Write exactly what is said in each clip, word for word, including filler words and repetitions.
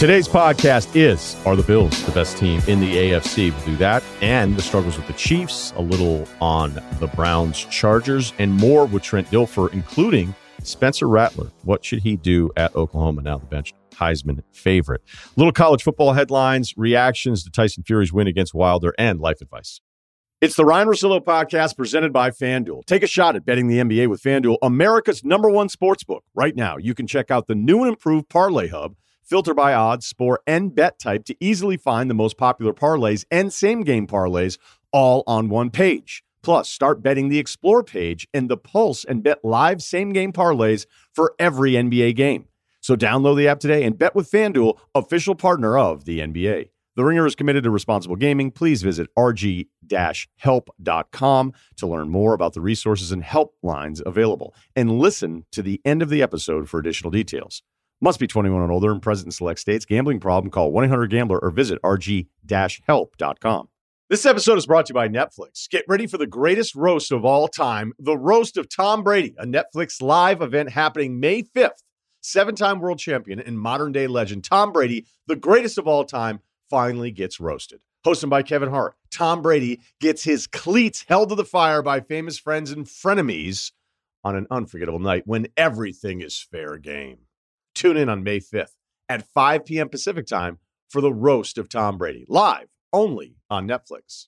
Today's podcast is, are the Bills the best team in the A F C? We'll do that and the struggles with the Chiefs, a little on the Browns Chargers, and more with Trent Dilfer, including Spencer Rattler. What should he do at Oklahoma now the bench Heisman favorite? Little college football headlines, reactions to Tyson Fury's win against Wilder, and life advice. It's the Ryan Russillo podcast presented by FanDuel. Take a shot at betting the N B A with FanDuel, America's number one sportsbook. Right now, you can check out the new and improved Parlay Hub. Filter by odds, sport, and bet type to easily find the most popular parlays and same-game parlays all on one page. Plus, start betting the Explore page and the Pulse and bet live same-game parlays for every N B A game. So download the app today and bet with FanDuel, official partner of the N B A. The Ringer is committed to responsible gaming. Please visit r g dash help dot com to learn more about the resources and helplines available. And listen to the end of the episode for additional details. Must be twenty-one and older and present in select states. Gambling problem? Call one eight hundred gambler or visit r g dash help dot com. This episode is brought to you by Netflix. Get ready for the greatest roast of all time, the Roast of Tom Brady, a Netflix live event happening May fifth. Seven-time world champion and modern-day legend Tom Brady, the greatest of all time, finally gets roasted. Hosted by Kevin Hart, Tom Brady gets his cleats held to the fire by famous friends and frenemies on an unforgettable night when everything is fair game. Tune in on May fifth at five p.m. Pacific time for the Roast of Tom Brady, live only on Netflix.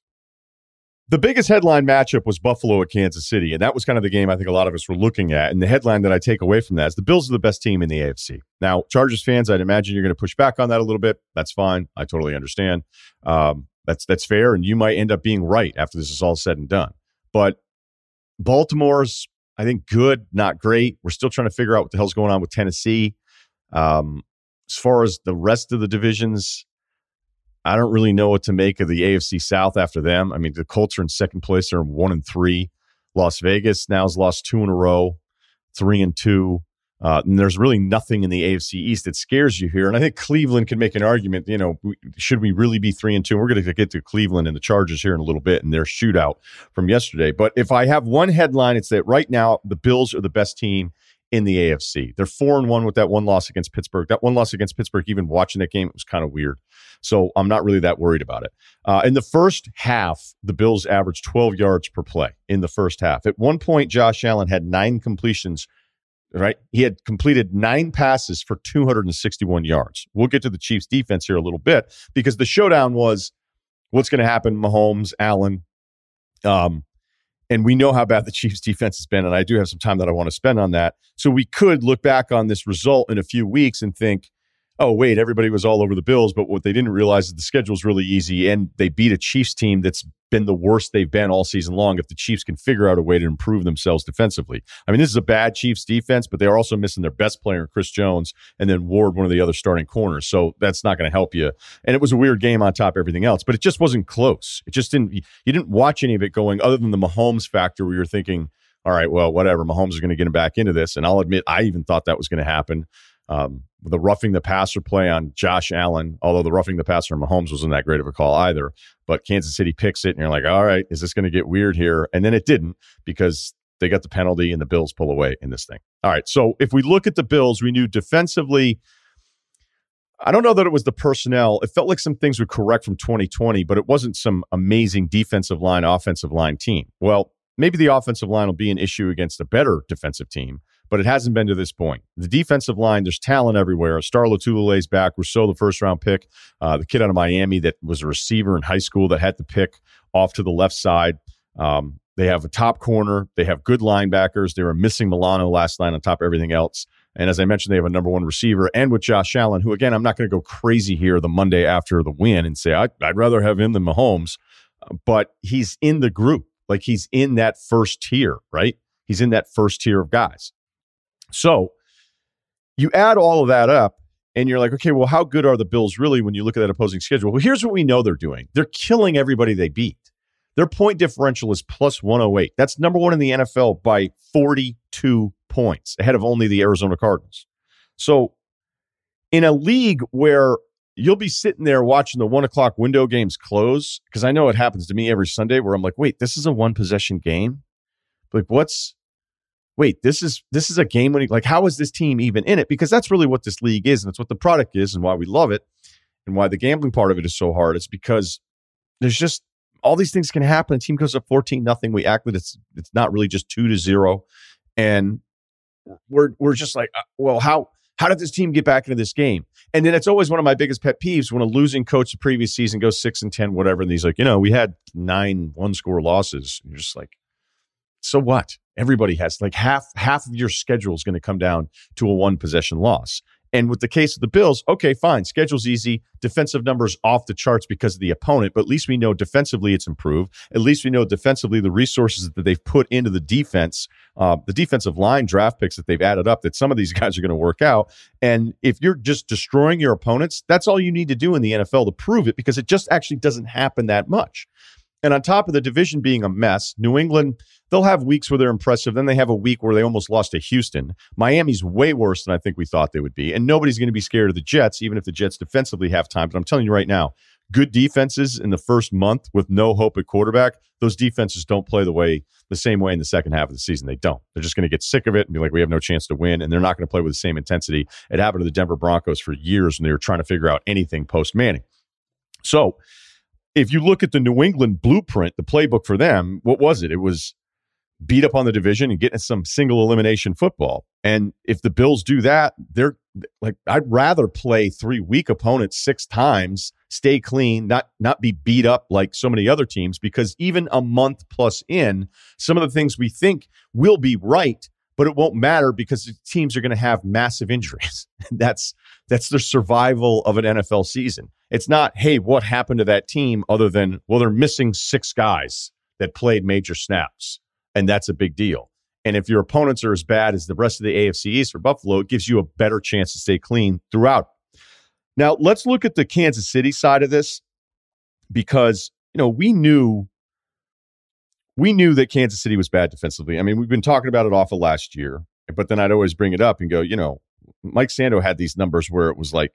The biggest headline matchup was Buffalo at Kansas City, and that was kind of the game I think a lot of us were looking at. And the headline that I take away from that is the Bills are the best team in the A F C. Now, Chargers fans, I'd imagine you're going to push back on that a little bit. That's fine. I totally understand. Um, that's that's fair, and you might end up being right after this is all said and done. But Baltimore's, I think, good, not great. We're still trying to figure out what the hell's going on with Tennessee. Um, as far as the rest of the divisions, I don't really know what to make of the A F C South after them. I mean, the Colts are in second place. They're one and three. Las Vegas now has lost two in a row, three and two. Uh, and there's really nothing in the A F C East that scares you here. And I think Cleveland can make an argument, you know, should we really be three and two? We're going to get to Cleveland and the Chargers here in a little bit and their shootout from yesterday. But if I have one headline, it's that right now the Bills are the best team in the A F C. They're four and one with that one loss against Pittsburgh. That one loss against Pittsburgh, even watching that game, it was kind of weird. So I'm not really that worried about it. Uh, in the first half, the Bills averaged twelve yards per play in the first half. At one point, Josh Allen had nine completions, right? He had completed nine passes for two hundred sixty-one yards. We'll get to the Chiefs defense here a little bit because the showdown was what's going to happen, Mahomes, Allen, um, and we know how bad the Chiefs defense has been, and I do have some time that I want to spend on that. So we could look back on this result in a few weeks and think, oh, wait, everybody was all over the Bills, but what they didn't realize is the schedule's really easy, and they beat a Chiefs team that's been the worst they've been all season long if the Chiefs can figure out a way to improve themselves defensively. I mean, this is a bad Chiefs defense, but they are also missing their best player, Chris Jones, and then Ward, one of the other starting corners. So that's not going to help you. And it was a weird game on top of everything else, but it just wasn't close. It just didn't, you didn't watch any of it going other than the Mahomes factor where you're thinking, all right, well, whatever, Mahomes is going to get him back into this. And I'll admit, I even thought that was going to happen. Um, the roughing the passer play on Josh Allen, although the roughing the passer on Mahomes wasn't that great of a call either, but Kansas City picks it and you're like, all right, is this going to get weird here? And then it didn't because they got the penalty and the Bills pull away in this thing. All right. So if we look at the Bills, we knew defensively, I don't know that it was the personnel. It felt like some things would correct from twenty twenty, but it wasn't some amazing defensive line, offensive line team. Well, maybe the offensive line will be an issue against a better defensive team, but it hasn't been to this point. The defensive line, there's talent everywhere. Star Lotulelei's back. Rousseau, the first-round pick. Uh, the kid out of Miami that was a receiver in high school that had to pick off to the left side. Um, they have a top corner. They have good linebackers. They were missing Milano last night on top of everything else. And as I mentioned, they have a number one receiver. And with Josh Allen, who, again, I'm not going to go crazy here the Monday after the win and say, I'd, I'd rather have him than Mahomes. Uh, but he's in the group. Like, he's in that first tier, right? He's in that first tier of guys. So you add all of that up and you're like, okay, well, how good are the Bills really when you look at that opposing schedule? Well, here's what we know they're doing. They're killing everybody they beat. Their point differential is plus one oh eight. That's number one in the N F L by forty-two points, ahead of only the Arizona Cardinals. So in a league where you'll be sitting there watching the one o'clock window games close, because I know it happens to me every Sunday where I'm like, wait, this is a one possession game? Like, what's wait, this is this is a game winning, like, how is this team even in it? Because that's really what this league is, and it's what the product is, and why we love it, and why the gambling part of it is so hard. It's because there's just all these things can happen. A team goes up fourteen nothing. We act that it's it's not really just two to zero. And we're we're just like, well, how how did this team get back into this game? And then it's always one of my biggest pet peeves when a losing coach the previous season goes six and ten, whatever, and he's like, you know, we had nine one score losses. And you're just like, so what? Everybody has, like, half half of your schedule is going to come down to a one possession loss. And with the case of the Bills, okay, fine. Schedule's easy. Defensive numbers off the charts because of the opponent. But at least we know defensively it's improved. At least we know defensively the resources that they've put into the defense, uh, the defensive line draft picks that they've added up, that some of these guys are going to work out. And if you're just destroying your opponents, that's all you need to do in the N F L to prove it, because it just actually doesn't happen that much. And on top of the division being a mess, New England, they'll have weeks where they're impressive. Then they have a week where they almost lost to Houston. Miami's way worse than I think we thought they would be. And nobody's going to be scared of the Jets, even if the Jets defensively have time. But I'm telling you right now, good defenses in the first month with no hope at quarterback, those defenses don't play the way the same way in the second half of the season. They don't. They're just going to get sick of it and be like, we have no chance to win. And they're not going to play with the same intensity. It happened to the Denver Broncos for years when they were trying to figure out anything post-Manning. So if you look at the New England blueprint, the playbook for them, what was it? It was beat up on the division and getting some single elimination football. And if the Bills do that, they're like, I'd rather play three weak opponents six times, stay clean, not not be beat up like so many other teams, because even a month plus in, some of the things we think will be right, but it won't matter because the teams are going to have massive injuries. that's that's the survival of an N F L season. It's not, hey, what happened to that team, other than, well, they're missing six guys that played major snaps, and that's a big deal. And if your opponents are as bad as the rest of the A F C East or Buffalo, it gives you a better chance to stay clean throughout. Now, let's look at the Kansas City side of this, because, you know, we knew we knew that Kansas City was bad defensively. I mean, we've been talking about it off of last year, but then I'd always bring it up and go, you know, Mike Sando had these numbers where it was like,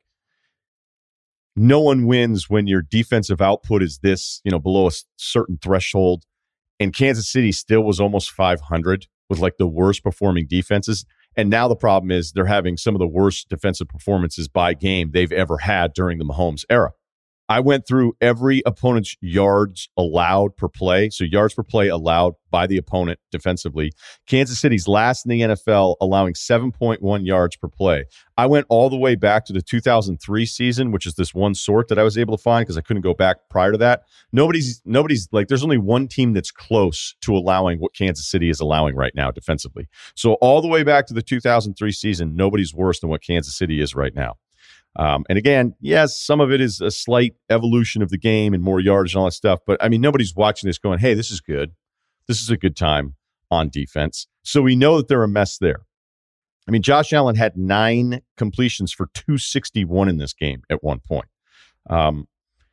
no one wins when your defensive output is this, you know, below a certain threshold. And Kansas City still was almost five hundred with like the worst performing defenses. And now the problem is they're having some of the worst defensive performances by game they've ever had during the Mahomes era. I went through every opponent's yards allowed per play. So yards per play allowed by the opponent defensively. Kansas City's last in the N F L, allowing seven point one yards per play. I went all the way back to the two thousand three season, which is this one sort that I was able to find because I couldn't go back prior to that. Nobody's, nobody's like, there's only one team that's close to allowing what Kansas City is allowing right now defensively. So all the way back to the two thousand three season, nobody's worse than what Kansas City is right now. Um, and again, yes, some of it is a slight evolution of the game and more yardage and all that stuff. But I mean, nobody's watching this going, hey, this is good. This is a good time on defense. So we know that they're a mess there. I mean, Josh Allen had nine completions for two sixty-one in this game at one point. Um,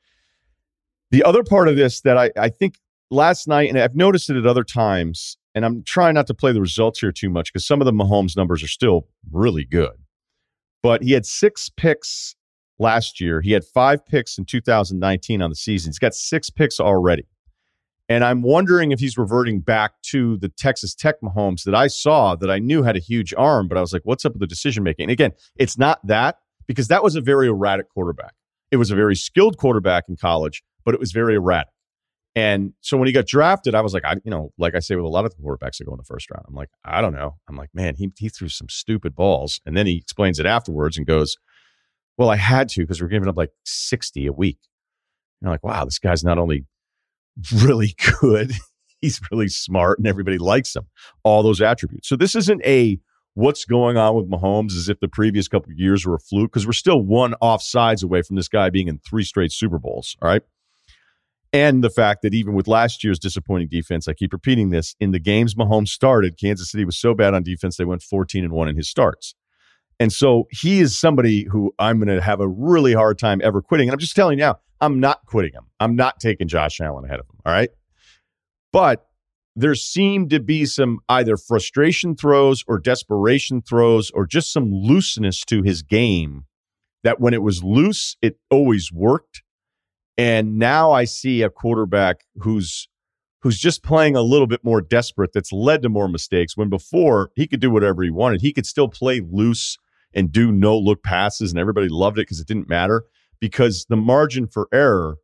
the other part of this that I, I think last night, and I've noticed it at other times, and I'm trying not to play the results here too much because some of the Mahomes numbers are still really good. But he had six picks last year. He had five picks in two thousand nineteen on the season. He's got six picks already. And I'm wondering if he's reverting back to the Texas Tech Mahomes that I saw, that I knew had a huge arm, but I was like, what's up with the decision making? And again, it's not that, because that was a very erratic quarterback. It was a very skilled quarterback in college, but it was very erratic. And so when he got drafted, I was like, I, you know, like I say with a lot of the quarterbacks that go in the first round, I'm like, I don't know. I'm like, man, he he threw some stupid balls. And then he explains it afterwards and goes, well, I had to because we're giving up like sixty a week. And I'm like, wow, this guy's not only really good, he's really smart and everybody likes him. All those attributes. So this isn't a what's going on with Mahomes as if the previous couple of years were a fluke, because we're still one offsides away from this guy being in three straight Super Bowls. All right. And the fact that even with last year's disappointing defense, I keep repeating this, in the games Mahomes started, Kansas City was so bad on defense, they went fourteen and one in his starts. And so he is somebody who I'm going to have a really hard time ever quitting. And I'm just telling you now, I'm not quitting him. I'm not taking Josh Allen ahead of him. All right. But there seemed to be some either frustration throws or desperation throws or just some looseness to his game that when it was loose, it always worked. And now I see a quarterback who's who's just playing a little bit more desperate, that's led to more mistakes, when before he could do whatever he wanted. He could still play loose and do no-look passes, and everybody loved it because it didn't matter, because the margin for error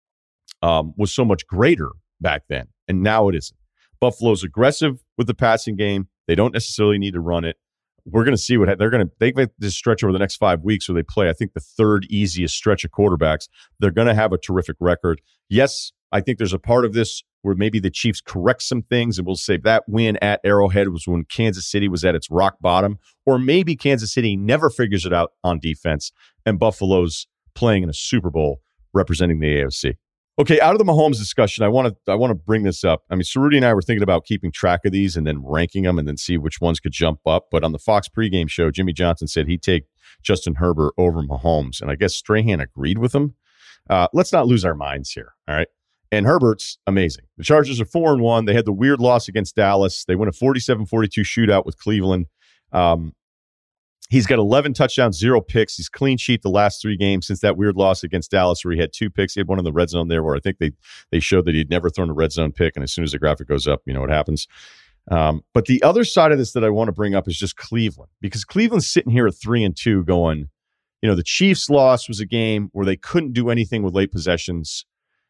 um, was so much greater back then, and now it isn't. Buffalo's aggressive with the passing game. They don't necessarily need to run it. We're going to see what they're going to. They have this stretch over the next five weeks where they play, I think, the third easiest stretch of quarterbacks. They're going to have a terrific record. Yes, I think there's a part of this where maybe the Chiefs correct some things, and we'll say that win at Arrowhead was when Kansas City was at its rock bottom, or maybe Kansas City never figures it out on defense, and Buffalo's playing in a Super Bowl representing the A F C. Okay, out of the Mahomes discussion, I want to I want to bring this up. I mean, Cerruti and I were thinking about keeping track of these and then ranking them and then see which ones could jump up. But on the Fox pregame show, Jimmy Johnson said he'd take Justin Herbert over Mahomes, and I guess Strahan agreed with him. Uh, let's not lose our minds here, all right? And Herbert's amazing. The Chargers are four and one. They had the weird loss against Dallas. They win a forty-seven forty-two shootout with Cleveland. Um, He's got eleven touchdowns, zero picks. He's clean sheet the last three games since that weird loss against Dallas where he had two picks. He had one in the red zone there where I think they they showed that he'd never thrown a red zone pick, and as soon as the graphic goes up, you know what happens. Um, but the other side of this that I want to bring up is just Cleveland, because Cleveland's sitting here at three and two going, you know, the Chiefs' loss was a game where they couldn't do anything with late possessions.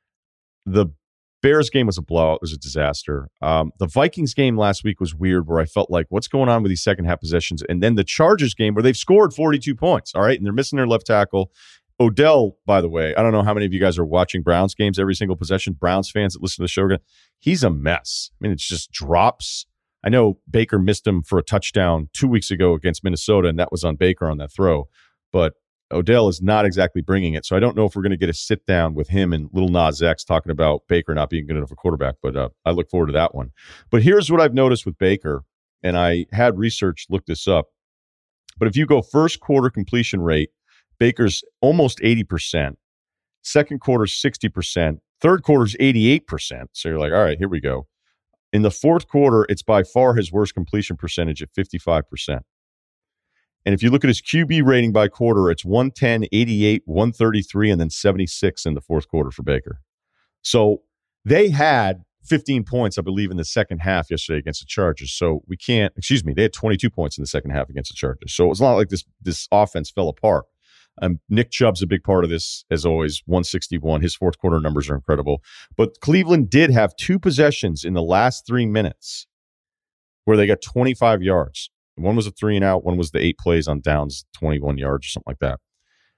The Bears game was a blowout. It was a disaster. Um, the Vikings game last week was weird where I felt like, what's going on with these second half possessions? And then the Chargers game where they've scored forty-two points, all right, and they're missing their left tackle. Odell, by the way, I don't know how many of you guys are watching Browns games every single possession. Browns fans that listen to the show, he's a mess. I mean, it's just drops. I know Baker missed him for a touchdown two weeks ago against Minnesota, and that was on Baker on that throw. But Odell is not exactly bringing it. So I don't know if we're going to get a sit down with him and Lil Nas X talking about Baker not being good enough a quarterback, but uh, I look forward to that one. But here's what I've noticed with Baker, and I had research look this up. But if you go first quarter completion rate, Baker's almost eighty percent. Second quarter, sixty percent. Third quarter's eighty-eight percent. So you're like, all right, here we go. In the fourth quarter, it's by far his worst completion percentage at fifty-five percent. And if you look at his Q B rating by quarter, it's one ten, eighty-eight, one thirty-three, and then seventy-six in the fourth quarter for Baker. So they had fifteen points, I believe, in the second half yesterday against the Chargers. So we can't, excuse me, they had twenty-two points in the second half against the Chargers. So it's not like this, this offense fell apart. Um, Nick Chubb's a big part of this, as always, one sixty-one. His fourth quarter numbers are incredible. But Cleveland did have two possessions in the last three minutes where they got twenty-five yards. One was a three and out. One was the eight plays on downs, twenty-one yards or something like that.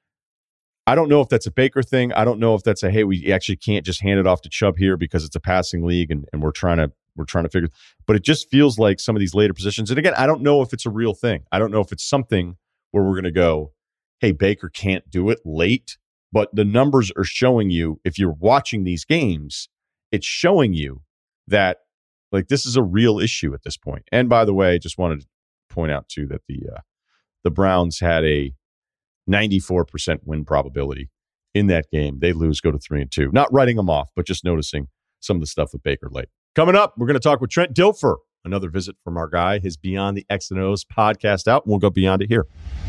I don't know if that's a Baker thing. I don't know if that's a, hey, we actually can't just hand it off to Chubb here because it's a passing league and, and we're trying to we're trying to figure. But it just feels like some of these later positions. And again, I don't know if it's a real thing. I don't know if it's something where we're going to go, hey, Baker can't do it late. But the numbers are showing you, if you're watching these games, it's showing you that like this is a real issue at this point. And by the way, I just wanted to point out too that the uh, the Browns had a ninety-four percent win probability in that game. They lose, go to three and two. Not writing them off, but just noticing some of the stuff with Baker late. Coming up, we're going to talk with Trent Dilfer. Another visit from our guy, his Beyond the X and O's podcast out, and we'll go beyond it here.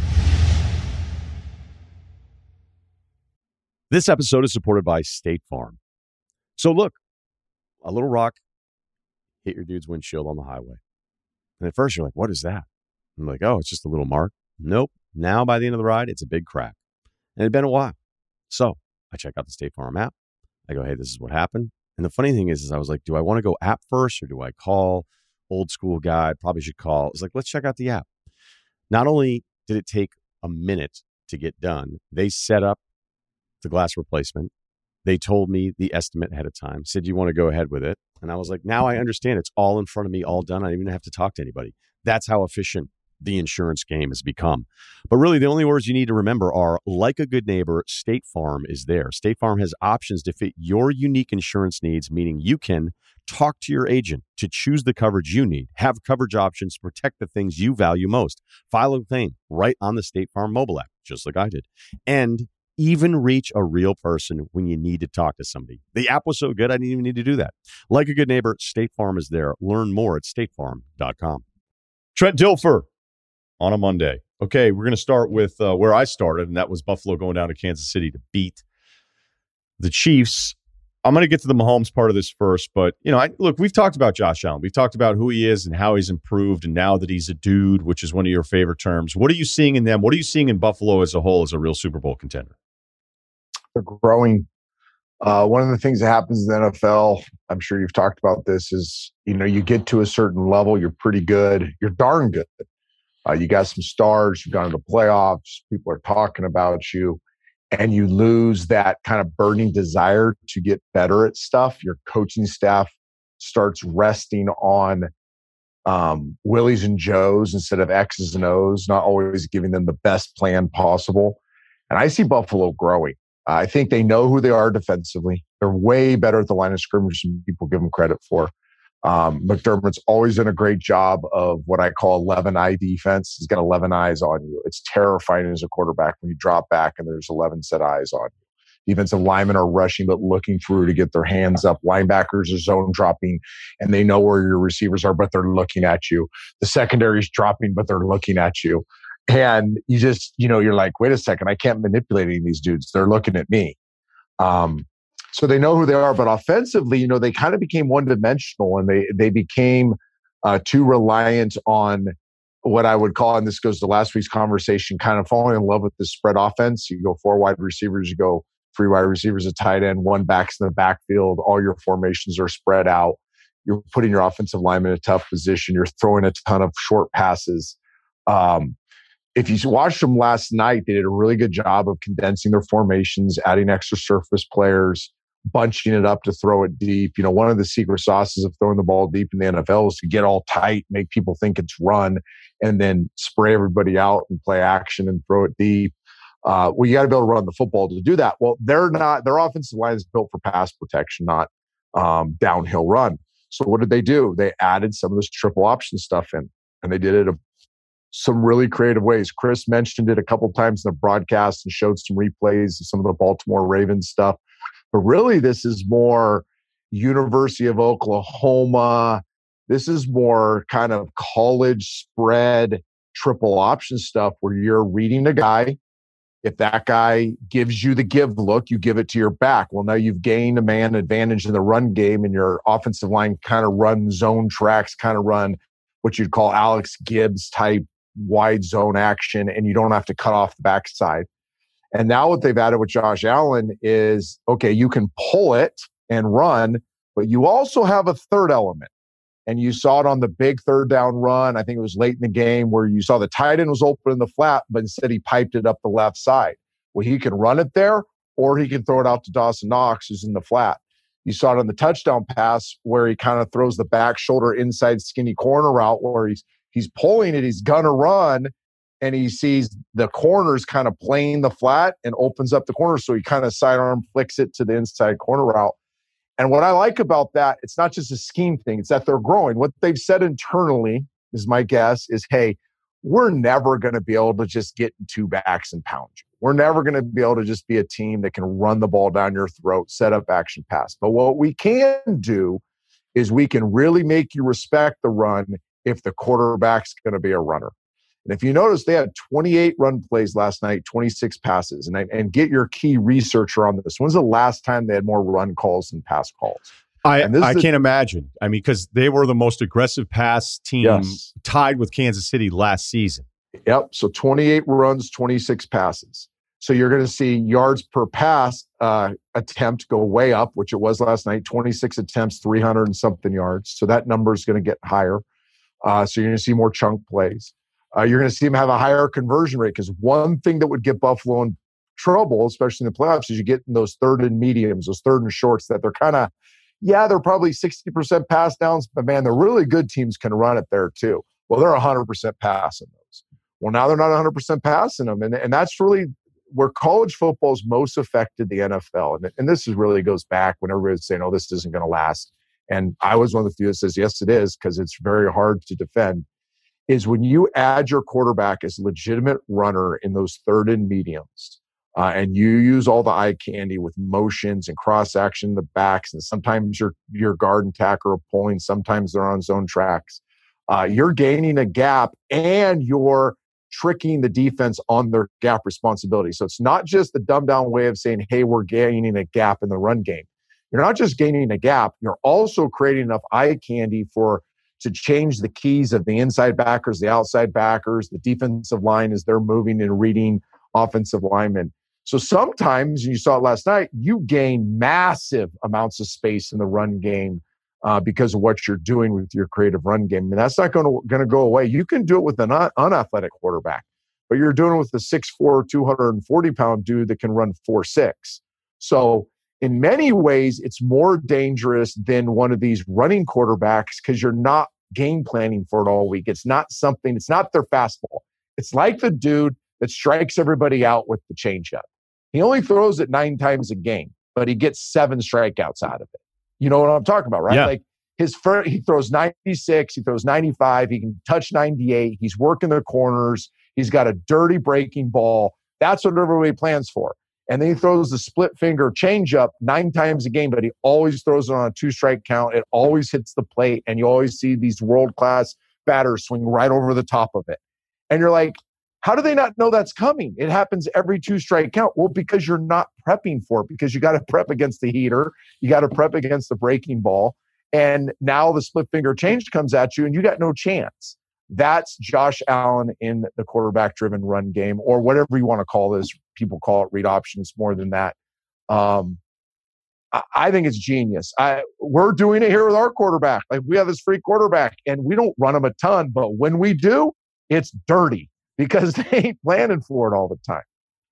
This episode is supported by State Farm. So look, a little rock hit your dude's windshield on the highway. And at first you're like, what is that? I'm like, oh, it's just a little mark. Nope. Now by the end of the ride, it's a big crack. And it had been a while. So I check out the State Farm app. I go, hey, this is what happened. And the funny thing is, is I was like, do I want to go app first or do I call? Old school guy, probably should call. I was like, let's check out the app. Not only did it take a minute to get done, they set up the glass replacement. They told me the estimate ahead of time, said, you want to go ahead with it? And I was like, now I understand. It's all in front of me, all done. I don't even have to talk to anybody. That's how efficient the insurance game has become. But really, the only words you need to remember are, like a good neighbor, State Farm is there. State Farm has options to fit your unique insurance needs, meaning you can talk to your agent to choose the coverage you need, have coverage options to protect the things you value most, file a claim right on the State Farm mobile app, just like I did, and even reach a real person when you need to talk to somebody. The app was so good, I didn't even need to do that. Like a good neighbor, State Farm is there. Learn more at state farm dot com. Trent Dilfer on a Monday. Okay, we're going to start with uh, where I started, and that was Buffalo going down to Kansas City to beat the Chiefs. I'm going to get to the Mahomes part of this first, but you know, I, look, we've talked about Josh Allen. We've talked about who he is and how he's improved, and now that he's a dude, which is one of your favorite terms. What are you seeing in them? What are you seeing in Buffalo as a whole as a real Super Bowl contender? They're growing. Uh, one of the things that happens in the N F L, I'm sure you've talked about this, is you know you get to a certain level, you're pretty good, you're darn good. Uh, you got some stars, you've gone to the playoffs, people are talking about you, and you lose that kind of burning desire to get better at stuff. Your coaching staff starts resting on um, Willies and Joes instead of X's and O's, not always giving them the best plan possible. And I see Buffalo growing. I think they know who they are defensively. They're way better at the line of scrimmage than people give them credit for. Um, McDermott's always done a great job of what I call eleven-eye defense. He's got eleven eyes on you. It's terrifying as a quarterback when you drop back and there's eleven set eyes on you. Defensive linemen are rushing but looking through to get their hands up. Linebackers are zone dropping, and they know where your receivers are, but they're looking at you. The secondary's dropping, but they're looking at you. And you just, you know, you're like, wait a second, I can't manipulate any of these dudes. They're looking at me. Um, so they know who they are. But offensively, you know, they kind of became one-dimensional, and they they became uh, too reliant on what I would call, and this goes to last week's conversation, kind of falling in love with the spread offense. You go four wide receivers, you go three wide receivers, a tight end, one back's in the backfield. All your formations are spread out. You're putting your offensive lineman in a tough position. You're throwing a ton of short passes. Um, If you watched them last night, they did a really good job of condensing their formations, adding extra surface players, bunching it up to throw it deep. You know, one of the secret sauces of throwing the ball deep in the N F L is to get all tight, make people think it's run, and then spray everybody out and play action and throw it deep. Uh, well, you got to be able to run the football to do that. Well, they're not. Their offensive line is built for pass protection, not um, downhill run. So what did they do? They added some of this triple option stuff in, and they did it a some really creative ways. Chris mentioned it a couple times in the broadcast and showed some replays of some of the Baltimore Ravens stuff. But really, this is more University of Oklahoma. This is more kind of college spread triple option stuff where you're reading a guy. If that guy gives you the give look, you give it to your back. Well, now you've gained a man advantage in the run game, and your offensive line kind of run zone tracks, kind of run what you'd call Alex Gibbs type wide zone action, and you don't have to cut off the backside. And now what they've added with Josh Allen is, okay, you can pull it and run, but you also have a third element. And you saw it on the big third down run. I think it was late in the game where you saw the tight end was open in the flat, but instead he piped it up the left side. Well, he can run it there, or he can throw it out to Dawson Knox, who's in the flat. You saw it on the touchdown pass where he kind of throws the back shoulder inside skinny corner route where he's he's pulling it, he's gonna run, and he sees the corners kind of playing the flat and opens up the corner. So he kind of sidearm flicks it to the inside corner route. And what I like about that, it's not just a scheme thing, it's that they're growing. What they've said internally, is my guess, is, hey, we're never going to be able to just get in two backs and pound you. We're never going to be able to just be a team that can run the ball down your throat, set up action pass. But what we can do is we can really make you respect the run if the quarterback's going to be a runner. And if you notice, they had twenty-eight run plays last night, twenty-six passes. And, and get your key researcher on this. When's the last time they had more run calls than pass calls? I, I can't imagine. I mean, because they were the most aggressive pass team, yes, tied with Kansas City last season. Yep. So twenty-eight runs, twenty-six passes. So you're going to see yards per pass uh, attempt go way up, which it was last night, twenty-six attempts, three hundred and something yards. So that number is going to get higher. Uh, so you're going to see more chunk plays. Uh, you're going to see them have a higher conversion rate, because one thing that would get Buffalo in trouble, especially in the playoffs, is you get in those third and mediums, those third and shorts that they're kind of, yeah, they're probably sixty percent pass downs, but man, the really good teams can run it there too. Well, they're one hundred percent passing those. Well, now they're not one hundred percent passing them. And, and that's really where college football is most affected the N F L. And, and this is really goes back when everybody's saying, oh, this isn't going to last. And I was one of the few that says, yes, it is, because it's very hard to defend, is when you add your quarterback as a legitimate runner in those third and mediums, uh, and you use all the eye candy with motions and cross action in the backs, and sometimes your your guard and tackle are pulling, sometimes they're on zone tracks, uh, you're gaining a gap and you're tricking the defense on their gap responsibility. So it's not just the dumbed down way of saying, hey, we're gaining a gap in the run game. you're not just gaining a gap, you're also creating enough eye candy for to change the keys of the inside backers, the outside backers, the defensive line as they're moving and reading offensive linemen. So sometimes, and you saw it last night, you gain massive amounts of space in the run game uh, because of what you're doing with your creative run game. And that's not going to going to go away. You can do it with an un- unathletic quarterback, but you're doing it with the six four, two hundred forty pound dude that can run four six. So in many ways, it's more dangerous than one of these running quarterbacks because you're not game planning for it all week. It's not something, it's not their fastball. It's like the dude that strikes everybody out with the changeup. He only throws it nine times a game, but he gets seven strikeouts out of it. You know what I'm talking about, right? Yeah. Like his first, he throws ninety-six, he throws ninety-five, he can touch ninety-eight, he's working the corners, he's got a dirty breaking ball. That's what everybody plans for. And then he throws the split finger changeup nine times a game, but he always throws it on a two strike count. It always hits the plate, and you always see these world class batters swing right over the top of it. And you're like, how do they not know that's coming? It happens every two strike count. Well, because you're not prepping for it, because you got to prep against the heater, you got to prep against the breaking ball, and now the split finger change comes at you, and you got no chance. That's Josh Allen in the quarterback-driven run game, or whatever you want to call this. People call it read option. It's more than that. Um, I, I think it's genius. I, we're doing it here with our quarterback. Like, we have this free quarterback, and we don't run him a ton, but when we do, it's dirty because they ain't planning for it all the time.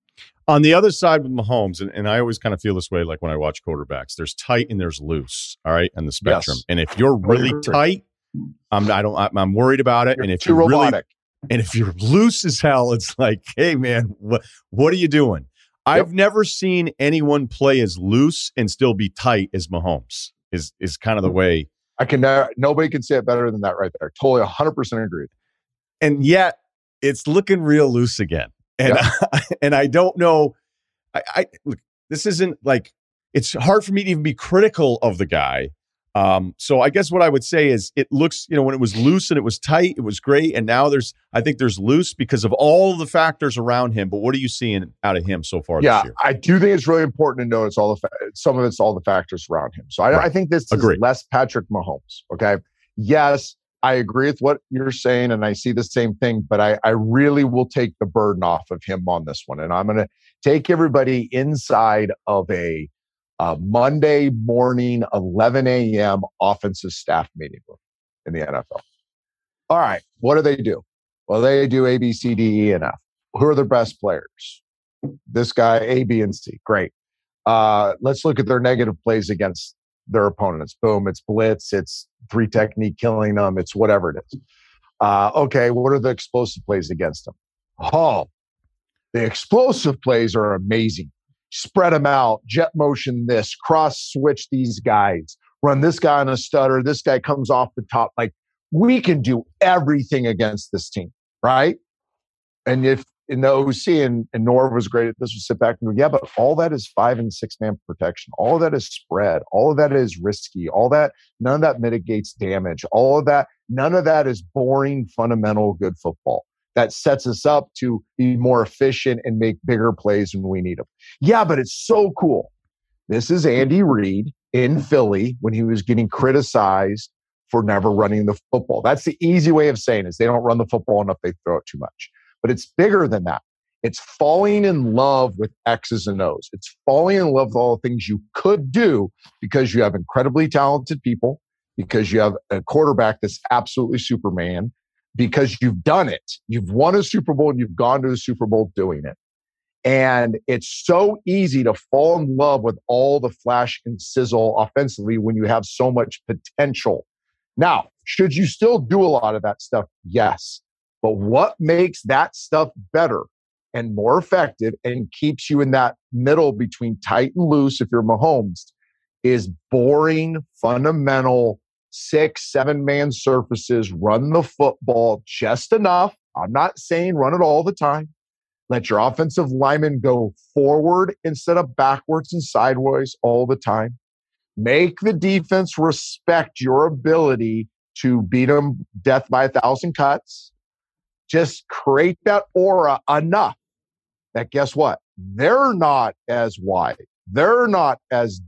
On the other side with Mahomes, and, and I always kind of feel this way like when I watch quarterbacks, there's tight and there's loose, all right, on the spectrum. Yes. And if you're really tight, I'm I don't I'm worried about it. You're and if too you're robotic. really and if you're loose as hell, it's like, hey man, what what are you doing? I've yep. never seen anyone play as loose and still be tight as Mahomes. Is is kind of the way. I can uh, nobody can say it better than that right there. Totally one hundred percent agree. And yet it's looking real loose again. And yep. I, and I don't know. I, I look. This isn't like it's hard for me to even be critical of the guy. Um, so I guess what I would say is it looks, you know, when it was loose and it was tight, it was great. And now there's, I think there's loose because of all the factors around him. But what are you seeing out of him so far yeah, this year? I do think it's really important to notice all the, fa- some of it's all the factors around him. So I, right. I think this Agreed. is less Patrick Mahomes. Okay. Yes, I agree with what you're saying. And I see the same thing, but I, I really will take the burden off of him on this one. And I'm going to take everybody inside of a, Uh, Monday morning, eleven a.m. offensive staff meeting room in the N F L. All right, what do they do? Well, they do A, B, C, D, E, and F. Who are their best players? This guy, A, B, and C. Great. Uh, let's look at their negative plays against their opponents. Boom, it's blitz, it's three technique killing them, it's whatever it is. Uh, okay, what are the explosive plays against them? Oh, the explosive plays are amazing. Spread them out, jet motion this, cross switch these guys, run this guy on a stutter, this guy comes off the top. Like, we can do everything against this team, right? And if in the O C, and, and Norv was great at this, would sit back and go, yeah, but all that is five and six man protection. All of that is spread. All of that is risky. All that, none of that mitigates damage. All of that, none of that is boring, fundamental, good football. That sets us up to be more efficient and make bigger plays when we need them. Yeah, but it's so cool. This is Andy Reid in Philly when he was getting criticized for never running the football. That's the easy way of saying it, is they don't run the football enough, they throw it too much. But it's bigger than that. It's falling in love with X's and O's. It's falling in love with all the things you could do because you have incredibly talented people, because you have a quarterback that's absolutely Superman, because you've done it. You've won a Super Bowl and you've gone to the Super Bowl doing it. And it's so easy to fall in love with all the flash and sizzle offensively when you have so much potential. Now, should you still do a lot of that stuff? Yes. But what makes that stuff better and more effective and keeps you in that middle between tight and loose, if you're Mahomes, is boring, fundamental, six, seven man surfaces, run the football just enough. I'm not saying run it all the time. Let your offensive linemen go forward instead of backwards and sideways all the time. Make the defense respect your ability to beat them death by a thousand cuts. Just create that aura enough that guess what? They're not as wide. They're not as deep.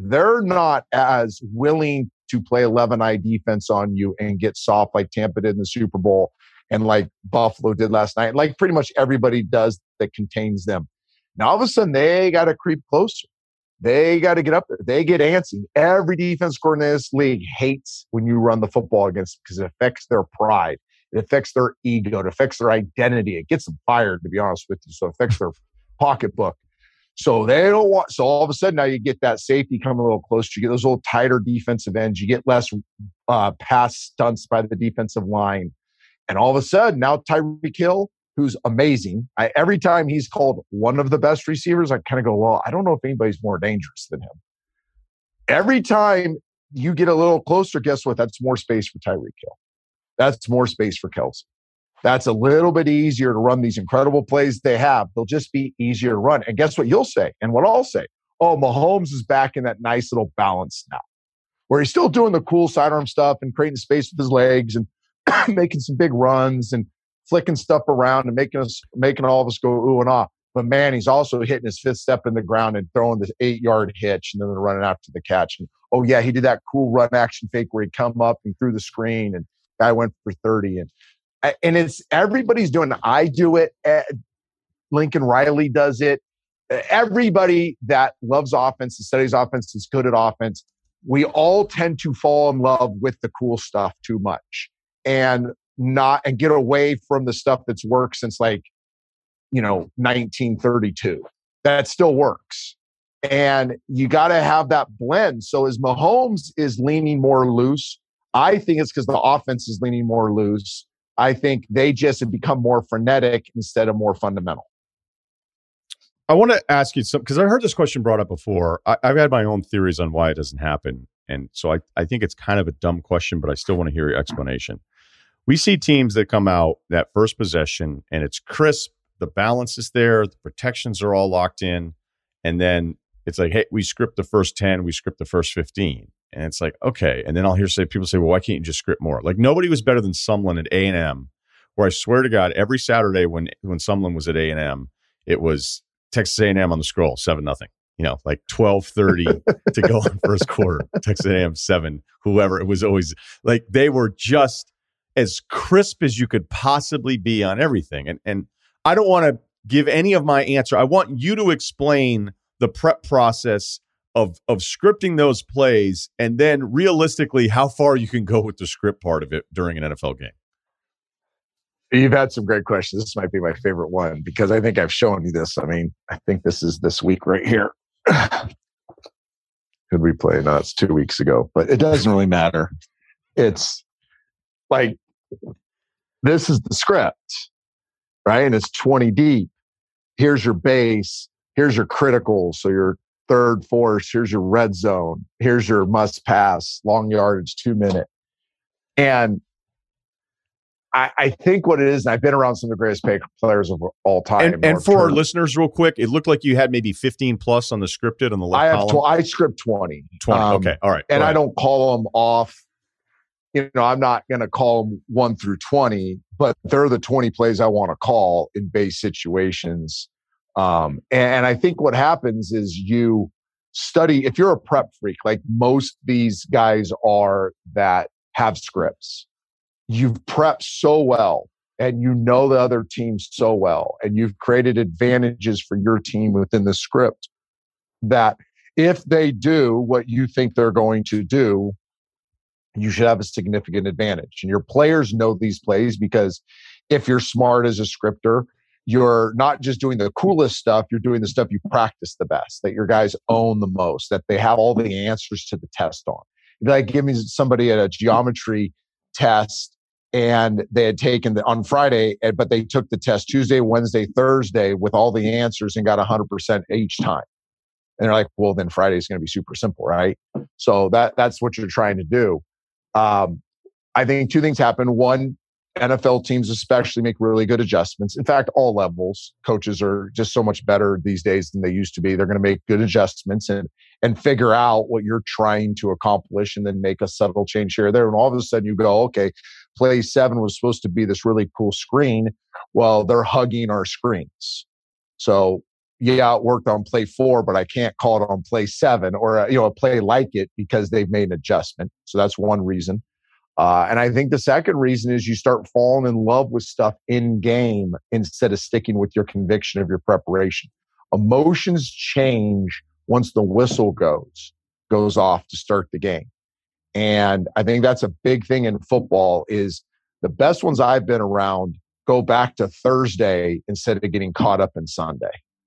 they're not as willing to play eleven eye defense on you and get soft like Tampa did in the Super Bowl and like Buffalo did last night. Like pretty much everybody does that contains them. Now all of a sudden they got to creep closer. They got to get up there. They get antsy. Every defense coordinator in this league hates when you run the football against them because it affects their pride. It affects their ego. It affects their identity. It gets them fired, to be honest with you. So it affects their pocketbook. So they don't want. So all of a sudden now you get that safety coming a little closer. You get those little tighter defensive ends. You get less uh, pass stunts by the defensive line. And all of a sudden now Tyreek Hill, who's amazing. I, every time he's called one of the best receivers, I kind of go, well, I don't know if anybody's more dangerous than him. Every time you get a little closer, guess what? That's more space for Tyreek Hill. That's more space for Kelce. That's a little bit easier to run these incredible plays they have. They'll just be easier to run. And guess what you'll say? And what I'll say? Oh, Mahomes is back in that nice little balance now, where he's still doing the cool sidearm stuff and creating space with his legs and making some big runs and flicking stuff around and making us, making all of us go ooh and ah. But man, he's also hitting his fifth step in the ground and throwing this eight-yard hitch and then running after the catch. And oh yeah, he did that cool run action fake where he'd come up and threw the screen and guy went for thirty. And and it's everybody's doing it. I do it. Lincoln Riley does it. Everybody that loves offense and studies offense is good at offense. We all tend to fall in love with the cool stuff too much and not and get away from the stuff that's worked since like, you know, nineteen thirty-two. That still works. And you got to have that blend. So as Mahomes is leaning more loose, I think it's because the offense is leaning more loose. I think they just have become more frenetic instead of more fundamental. I want to ask you something because I heard this question brought up before. I, I've had my own theories on why it doesn't happen. And so I, I think it's kind of a dumb question, but I still want to hear your explanation. We see teams that come out that first possession and it's crisp. The balance is there. The protections are all locked in. And then it's like, hey, we script the first ten. We script the first fifteen. And it's like, okay. And then I'll hear say people say, well, why can't you just script more? Like nobody was better than Sumlin at A and M, where I swear to God, every Saturday when when Sumlin was at A and M, it was Texas A and M on the scroll, seven nothing. You know, like twelve thirty to go in first quarter. Texas A and M seven, whoever. It was always like they were just as crisp as you could possibly be on everything. And and I don't want to give any of my answer. I want you to explain the prep process of of scripting those plays, and then realistically how far you can go with the script part of it during an N F L game. You've had some great questions. This might be my favorite one because I think I've shown you this. I mean, I think this is this week right here. Could replay? No, it's two weeks ago, but it doesn't really matter. It's like, this is the script, right? And it's twenty deep. Here's your base. Here's your critical. So your third force, here's your red zone, here's your must pass, long yardage, two minute. And I, I think what it is, and I've been around some of the greatest players of all time. And, and for our listeners, real quick, it looked like you had maybe fifteen plus on the scripted on the left I have column. Tw- I script twenty. twenty, um, okay, all right. And I don't call them off. You know, I'm not going to call them one through twenty, but they're the twenty plays I want to call in base situations. Um, and I think what happens is you study, if you're a prep freak, like most these guys are that have scripts, you've prepped so well and you know the other team so well, and you've created advantages for your team within the script that if they do what you think they're going to do, you should have a significant advantage. And your players know these plays because if you're smart as a scripter, you're not just doing the coolest stuff, you're doing the stuff you practice the best, that your guys own the most, that they have all the answers to the test on. Like, give me somebody at a geometry test and they had taken the on Friday, but they took the test Tuesday, Wednesday, Thursday with all the answers and got one hundred percent each time. And they're like, well, then Friday's going to be super simple, right? So that that's what you're trying to do. Um, I think two things happen. One, N F L teams especially make really good adjustments. In fact, all levels, coaches are just so much better these days than they used to be. They're going to make good adjustments and and figure out what you're trying to accomplish and then make a subtle change here or there. And all of a sudden you go, okay, play seven was supposed to be this really cool screen. Well, they're hugging our screens. So yeah, it worked on play four, but I can't call it on play seven or, uh, you know, a play like it because they've made an adjustment. So that's one reason. Uh, and I think the second reason is you start falling in love with stuff in game instead of sticking with your conviction of your preparation. Emotions change once the whistle goes, goes off to start the game. And I think that's a big thing in football is the best ones I've been around go back to Thursday instead of getting caught up in Sunday.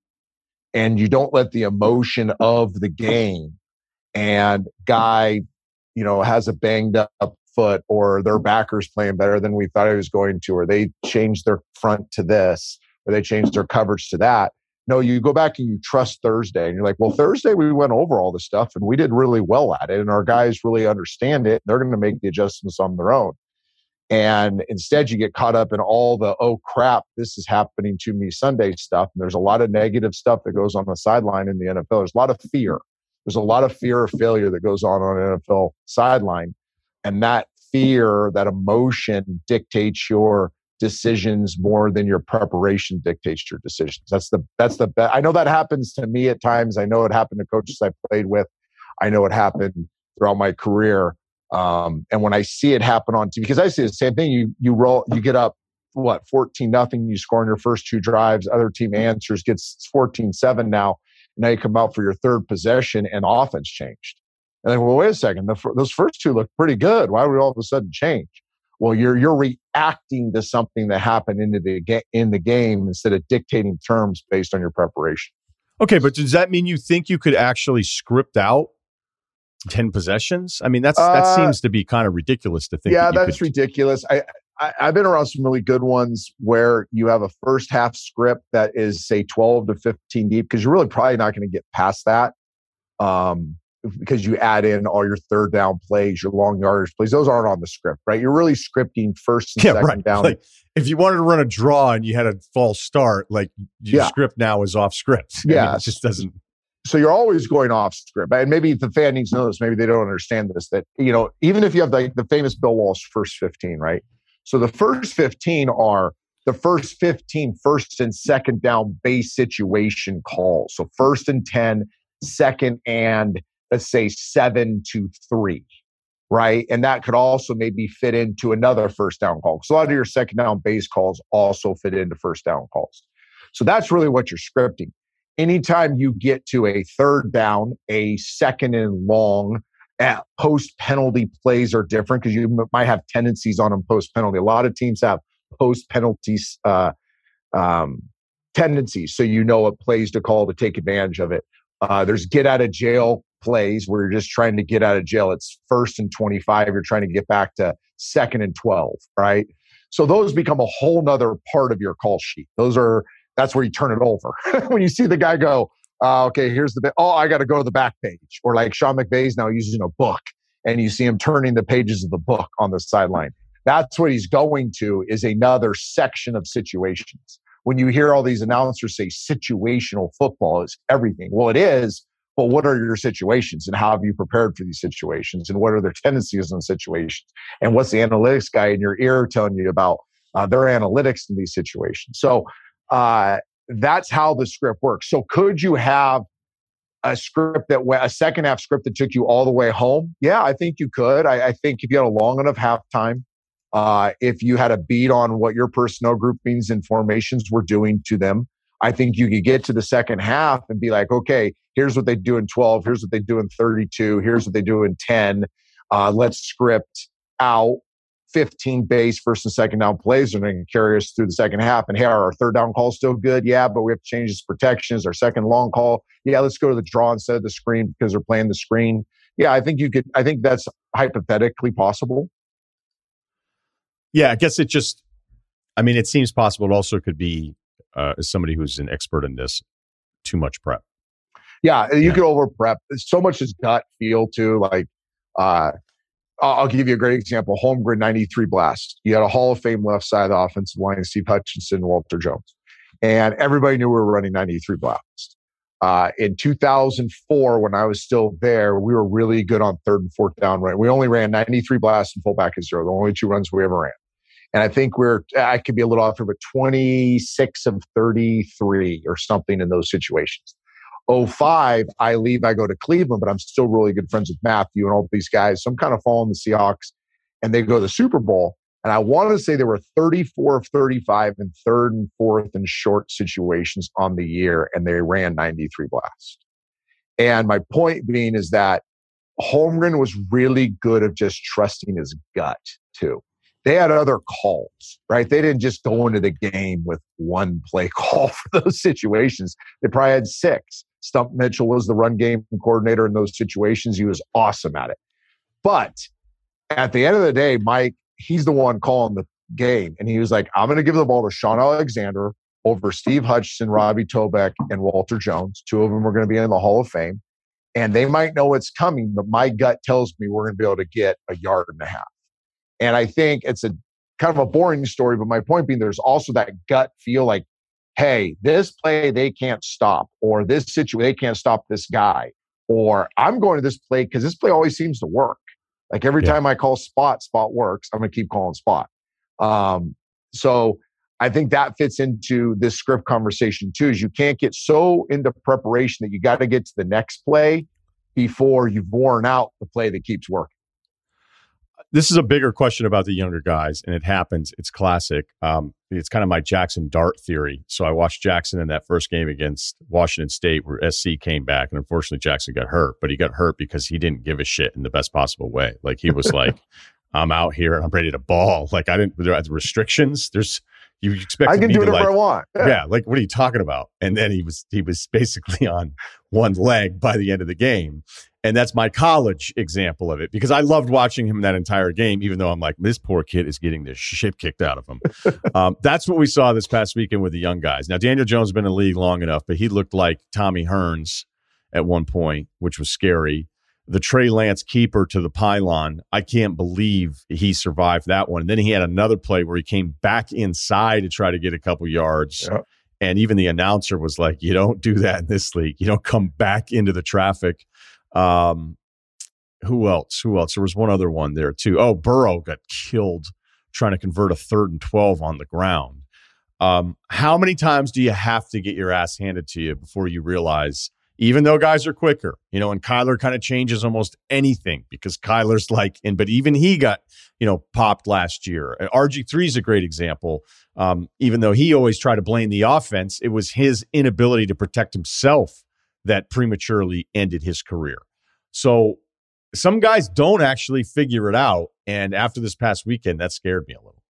And you don't let the emotion of the game and guy, you know, has a banged up foot or their backer's playing better than we thought he was going to, or they changed their front to this, or they changed their coverage to that. No, you go back and you trust Thursday and you're like, well, Thursday we went over all this stuff and we did really well at it. And our guys really understand it. They're going to make the adjustments on their own. And instead you get caught up in all the, oh crap, this is happening to me Sunday stuff. And there's a lot of negative stuff that goes on the sideline in the N F L. There's a lot of fear. There's a lot of fear of failure that goes on on an N F L sideline. And that fear, that emotion dictates your decisions more than your preparation dictates your decisions. That's the, that's the best. I know that happens to me at times. I know it happened to coaches I played with. I know it happened throughout my career. Um, and when I see it happen on T V, because I see the same thing, you you roll, you get up, what, fourteen nothing, you score in your first two drives, other team answers, gets fourteen seven now. Now you come out for your third possession and offense changed. And then, well, wait a second, the, those first two look pretty good. Why would it all of a sudden change? Well, you're you're reacting to something that happened into the ga- in the game instead of dictating terms based on your preparation. Okay, but does that mean you think you could actually script out ten possessions? I mean, that's that uh, seems to be kind of ridiculous to think. Yeah, that that's could... ridiculous. I, I I've been around some really good ones where you have a first half script that is say twelve to fifteen deep because you're really probably not going to get past that. Um, because you add in all your third down plays, your long yardage plays. Those aren't on the script, right? You're really scripting first and yeah, second right. down. Like if you wanted to run a draw and you had a false start, like your yeah. script now is off script. Yeah, I mean, it just doesn't. So you're always going off script. And maybe the fan needs to know this. Maybe they don't understand this, that, you know, even if you have like the famous Bill Walsh first fifteen, right? So the first fifteen are the first fifteen first and second down base situation calls. So first and ten, second and let's say seven to three, right? And that could also maybe fit into another first down call. So a lot of your second down base calls also fit into first down calls. So that's really what you're scripting. Anytime you get to a third down, a second and long, uh, post penalty plays are different because you m- might have tendencies on them post penalty. A lot of teams have post penalties uh, um, tendencies, so you know what plays to call to take advantage of it. Uh, there's get out of jail plays where you're just trying to get out of jail. It's first and twenty-five. You're trying to get back to second and twelve, right? So those become a whole nother part of your call sheet. Those are That's where you turn it over. When you see the guy go, uh, okay, here's the, oh, I got to go to the back page. Or like Sean McVay's now using a book and you see him turning the pages of the book on the sideline. That's what he's going to is another section of situations. When you hear all these announcers say situational football is everything. Well, it is, but what are your situations and how have you prepared for these situations and what are their tendencies in situations? And what's the analytics guy in your ear telling you about uh, their analytics in these situations? So, Uh, that's how the script works. So could you have a script that went, a second half script that took you all the way home? Yeah, I think you could. I, I think if you had a long enough halftime, uh, if you had a beat on what your personnel groupings and formations were doing to them, I think you could get to the second half and be like, okay, here's what they do in twelve. Here's what they do in thirty-two. Here's what they do in ten. Uh, let's script out fifteen base first and second down plays and then carry us through the second half. And hey, are our third down call still good? Yeah, but we have to change this protections. Our second long call. Yeah, let's go to the draw instead of the screen because they're playing the screen. Yeah, I think you could, I think that's hypothetically possible. Yeah, I guess it just, I mean, it seems possible. It also could be, uh, as somebody who's an expert in this, too much prep. Yeah, you yeah. could over prep. So much is gut feel too. Like, uh, I'll give you a great example. Holmgren ninety-three Blast. You had a Hall of Fame left side of the offensive line, Steve Hutchinson, Walter Jones. And everybody knew we were running ninety-three Blast. Uh, in two thousand four, when I was still there, we were really good on third and fourth down. Right? We only ran ninety-three Blast and fullback is zero. The only two runs we ever ran. And I think we're, I could be a little off here, but twenty-six of thirty-three or something in those situations. oh five, I leave, I go to Cleveland, but I'm still really good friends with Matthew and all these guys. So I'm kind of following the Seahawks, and they go to the Super Bowl. And I want to say there were thirty-four of thirty-five in third and fourth and short situations on the year, and they ran ninety-three blasts. And my point being is that Holmgren was really good at just trusting his gut too. They had other calls, right? They didn't just go into the game with one play call for those situations. They probably had six. Stump Mitchell was the run game coordinator in those situations. He was awesome at it. But at the end of the day, Mike, he's the one calling the game. And he was like, I'm going to give the ball to Sean Alexander over Steve Hutchinson, Robbie Tobeck, and Walter Jones. Two of them are going to be in the Hall of Fame. And they might know what's coming, but my gut tells me we're going to be able to get a yard and a half. And I think it's a kind of a boring story, but my point being there's also that gut feel like, hey, this play they can't stop, or this situation they can't stop this guy, or I'm going to this play because this play always seems to work. Like every yeah. time I call spot, spot works. I'm going to keep calling spot. Um, so I think that fits into this script conversation too, is you can't get so into preparation that you got to get to the next play before you've worn out the play that keeps working. This is a bigger question about the younger guys, and it happens. It's classic. Um, it's kind of my Jackson Dart theory. So I watched Jackson in that first game against Washington State where S C came back, and unfortunately Jackson got hurt, but he got hurt because he didn't give a shit in the best possible way. Like he was like, I'm out here and I'm ready to ball. Like I didn't, there are restrictions. There's, you expect I can do whatever like, I want. Yeah. yeah. Like, what are you talking about? And then he was, he was basically on one leg by the end of the game. And that's my college example of it, because I loved watching him that entire game, even though I'm like, this poor kid is getting the shit kicked out of him. um, that's what we saw this past weekend with the young guys. Now, Daniel Jones has been in the league long enough, but he looked like Tommy Hearns at one point, which was scary. The Trey Lance keeper to the pylon, I can't believe he survived that one. And then he had another play where he came back inside to try to get a couple yards. Yep. And even the announcer was like, you don't do that in this league. You don't come back into the traffic. Um, who else? Who else? There was one other one there too. Oh, Burrow got killed trying to convert a third and twelve on the ground. Um, how many times do you have to get your ass handed to you before you realize, even though guys are quicker, you know, and Kyler kind of changes almost anything because Kyler's like, and but even he got, you know, popped last year. R G three is a great example. Um, even though he always tried to blame the offense, it was his inability to protect himself that prematurely ended his career. So some guys don't actually figure it out. And after this past weekend, that scared me a little.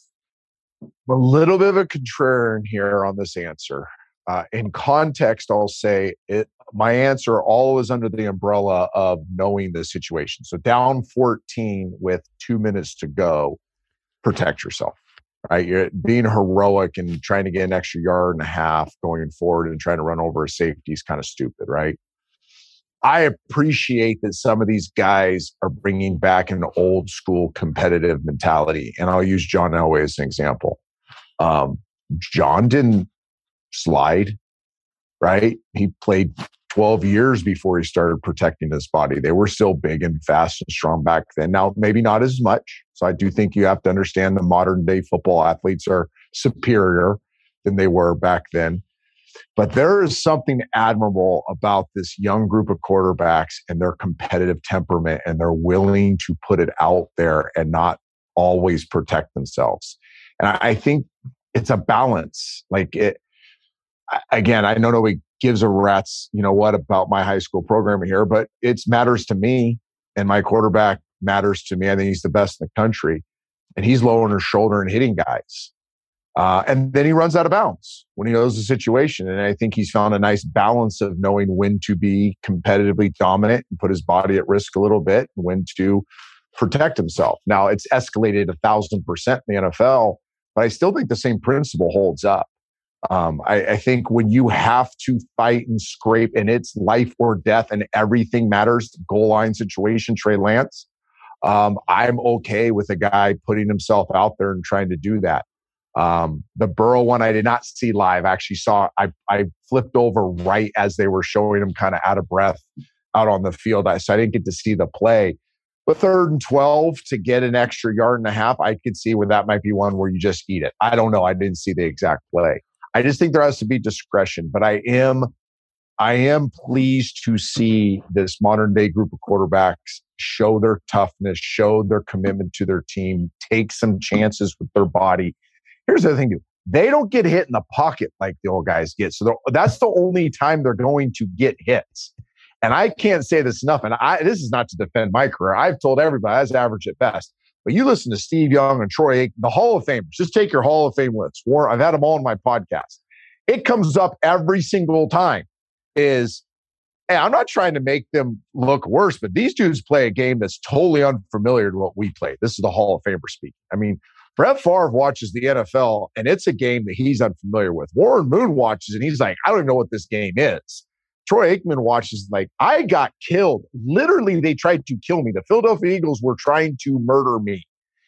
A little bit of a contrarian here on this answer. Uh, in context, I'll say it. My answer always under the umbrella of knowing the situation. So down fourteen with two minutes to go, protect yourself. Right, you're being heroic and trying to get an extra yard and a half going forward and trying to run over a safety is kind of stupid, right? I appreciate that some of these guys are bringing back an old school competitive mentality, and I'll use John Elway as an example. Um, John didn't slide, right? He played twelve years before he started protecting his body. They were still big and fast and strong back then. Now, maybe not as much. So I do think you have to understand the modern day football athletes are superior than they were back then. But there is something admirable about this young group of quarterbacks and their competitive temperament, and they're willing to put it out there and not always protect themselves. And I think it's a balance. Like it, again, I know nobody gives a rat's, you know what, about my high school program here, but it matters to me, and my quarterback matters to me. I think he's the best in the country, and he's lowering his shoulder and hitting guys. Uh, and then he runs out of bounds when he knows the situation. And I think he's found a nice balance of knowing when to be competitively dominant and put his body at risk a little bit, and when to protect himself. Now, it's escalated a thousand percent in the N F L, but I still think the same principle holds up. Um, I, I think when you have to fight and scrape and it's life or death and everything matters, goal line situation, Trey Lance, um, I'm okay with a guy putting himself out there and trying to do that. Um, the Burrow one I did not see live. I actually saw, I, I flipped over right as they were showing him kind of out of breath out on the field. I, so I didn't get to see the play. But third and twelve to get an extra yard and a half, I could see where that might be one where you just eat it. I don't know. I didn't see the exact play. I just think there has to be discretion. But I am, I am pleased to see this modern day group of quarterbacks show their toughness, show their commitment to their team, take some chances with their body. Here's the other thing, dude. They don't get hit in the pocket like the old guys get. So that's the only time they're going to get hits. And I can't say this enough. And I, this is not to defend my career. I've told everybody I was average at best. But you listen to Steve Young and Troy Aikman, the Hall of Famers. Just take your Hall of Fame list. Warren, I've had them all in my podcast. It comes up every single time. Is, hey, I'm not trying to make them look worse, but these dudes play a game that's totally unfamiliar to what we play. This is the Hall of Famer speaking. I mean, Brett Favre watches the N F L, and it's a game that he's unfamiliar with. Warren Moon watches, and he's like, I don't even know what this game is. Troy Aikman watches, like, I got killed. Literally, they tried to kill me. The Philadelphia Eagles were trying to murder me.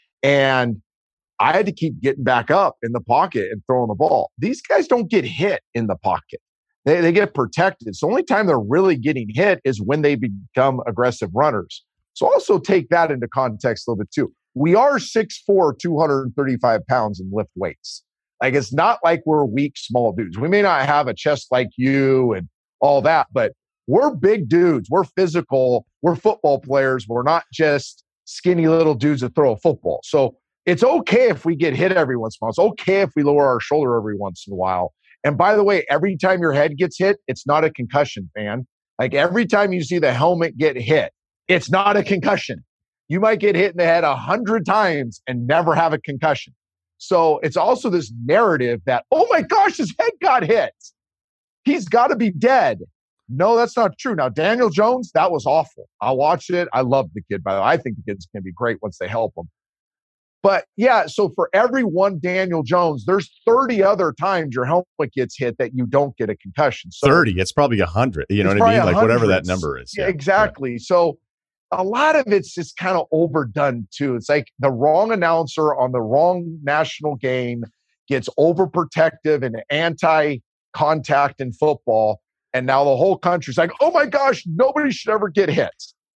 And I had to keep getting back up in the pocket and throwing the ball. These guys don't get hit in the pocket. They, they get protected. So the only time they're really getting hit is when they become aggressive runners. So also take that into context a little bit too. We are six foot four, two hundred thirty-five pounds and lift weights. Like, it's not like we're weak, small dudes. We may not have a chest like you and all that, but we're big dudes. We're physical. We're football players. We're not just skinny little dudes that throw a football. So it's okay if we get hit every once in a while. It's okay if we lower our shoulder every once in a while. And by the way, every time your head gets hit, it's not a concussion, man. Like, every time you see the helmet get hit, it's not a concussion. You might get hit in the head a hundred times and never have a concussion. So it's also this narrative that, oh my gosh, his head got hit. He's got to be dead. No, that's not true. Now, Daniel Jones, that was awful. I watched it. I love the kid, by the way. I think the kid's going to be great once they help him. But yeah, so for every one Daniel Jones, there's thirty other times your helmet gets hit that you don't get a concussion. So thirty, it's probably one hundred. You know what I mean? Like, whatever that number is. Yeah, exactly. Yeah. So a lot of it's just kind of overdone too. It's like the wrong announcer on the wrong national game gets overprotective and anti-contact in football. And now the whole country's like, oh my gosh, nobody should ever get hit.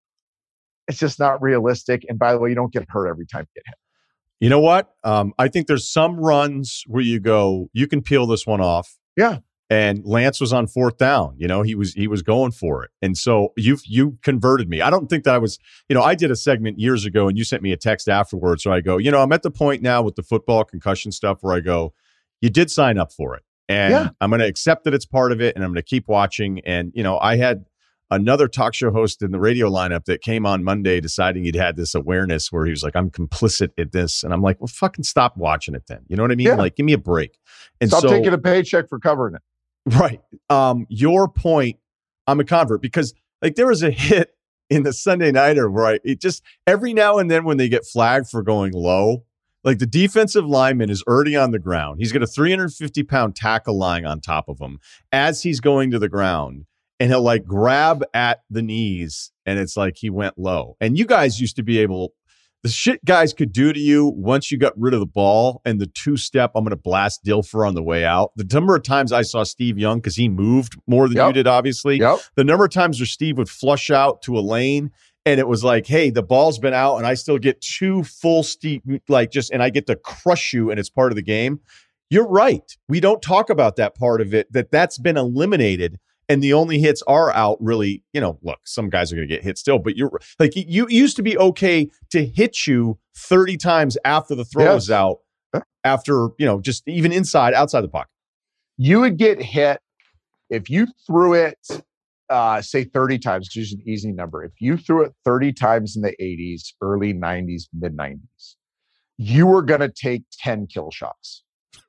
It's just not realistic. And by the way, you don't get hurt every time you get hit. You know what? Um, I think there's some runs where you go, you can peel this one off. Yeah. And Lance was on fourth down. You know, he was he was going for it. And so you you converted me. I don't think that I was, you know, I did a segment years ago and you sent me a text afterwards. So I go, you know, I'm at the point now with the football concussion stuff where I go, you did sign up for it. And yeah. I'm going to accept that it's part of it and I'm going to keep watching. And, you know, I had another talk show host in the radio lineup that came on Monday deciding he'd had this awareness where he was like, I'm complicit at this. And I'm like, well, fucking stop watching it then. You know what I mean? Yeah. Like, give me a break. And stop so, taking a paycheck for covering it. Right. Um, your point, I'm a convert because like there was a hit in the Sunday Nighter where I, it just every now and then when they get flagged for going low, like the defensive lineman is already on the ground. He's got a three hundred fifty pound tackle lying on top of him as he's going to the ground. And he'll like grab at the knees and it's like he went low. And you guys used to be able, the shit guys could do to you once you got rid of the ball and the two step, I'm going to blast Dilfer on the way out. The number of times I saw Steve Young, because he moved more than yep. you did, obviously. Yep. The number of times where Steve would flush out to a lane and it was like, hey, the ball's been out and I still get two full Steve, like just, and I get to crush you and it's part of the game. You're right. We don't talk about that part of it, that that's been eliminated. And the only hits are out really, you know, look, some guys are going to get hit still, but you're like, you used to be okay to hit you thirty times after the throw yes. is out, after, you know, just even inside, outside the pocket. You would get hit if you threw it, uh, say thirty times, just an easy number. If you threw it thirty times in the eighties, early nineties, mid nineties, you were going to take ten kill shots.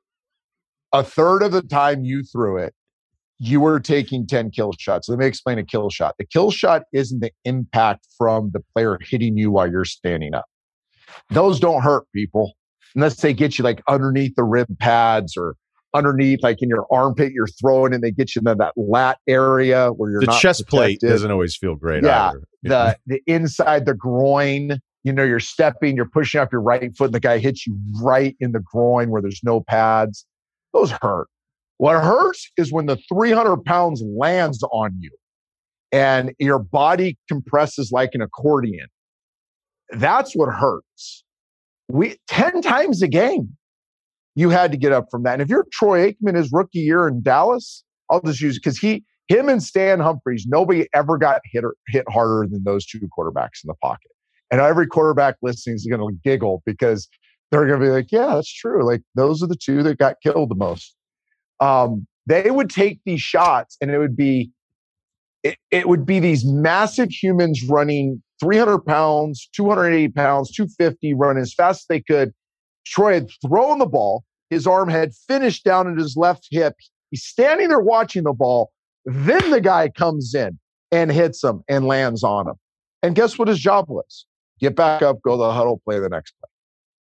A third of the time you threw it, you were taking ten kill shots. Let me explain a kill shot. The kill shot isn't the impact from the player hitting you while you're standing up. Those don't hurt people unless they get you like underneath the rib pads or underneath, like in your armpit, you're throwing and they get you in that lat area where you're the not chest protected. Plate doesn't always feel great. Yeah, either. the the inside the groin. You know, you're stepping, you're pushing up your right foot, and the guy hits you right in the groin where there's no pads. Those hurt. What hurts is when the three hundred pounds lands on you and your body compresses like an accordion That's what hurts. We ten times a game, you had to get up from that. And if you're Troy Aikman his rookie year in Dallas, I'll just use it because he, him and Stan Humphries, nobody ever got hit or, hit harder than those two quarterbacks in the pocket. And every quarterback listening is going to giggle because they're going to be like, yeah, that's true. Like those are the two that got killed the most. Um, they would take these shots and it would be, it, it would be these massive humans running three hundred pounds, two hundred eighty pounds, two fifty, running as fast as they could. Troy had thrown the ball. His arm had finished down at his left hip. He's standing there watching the ball. Then the guy comes in and hits him and lands on him. And guess what his job was? Get back up, go to the huddle, play the next play.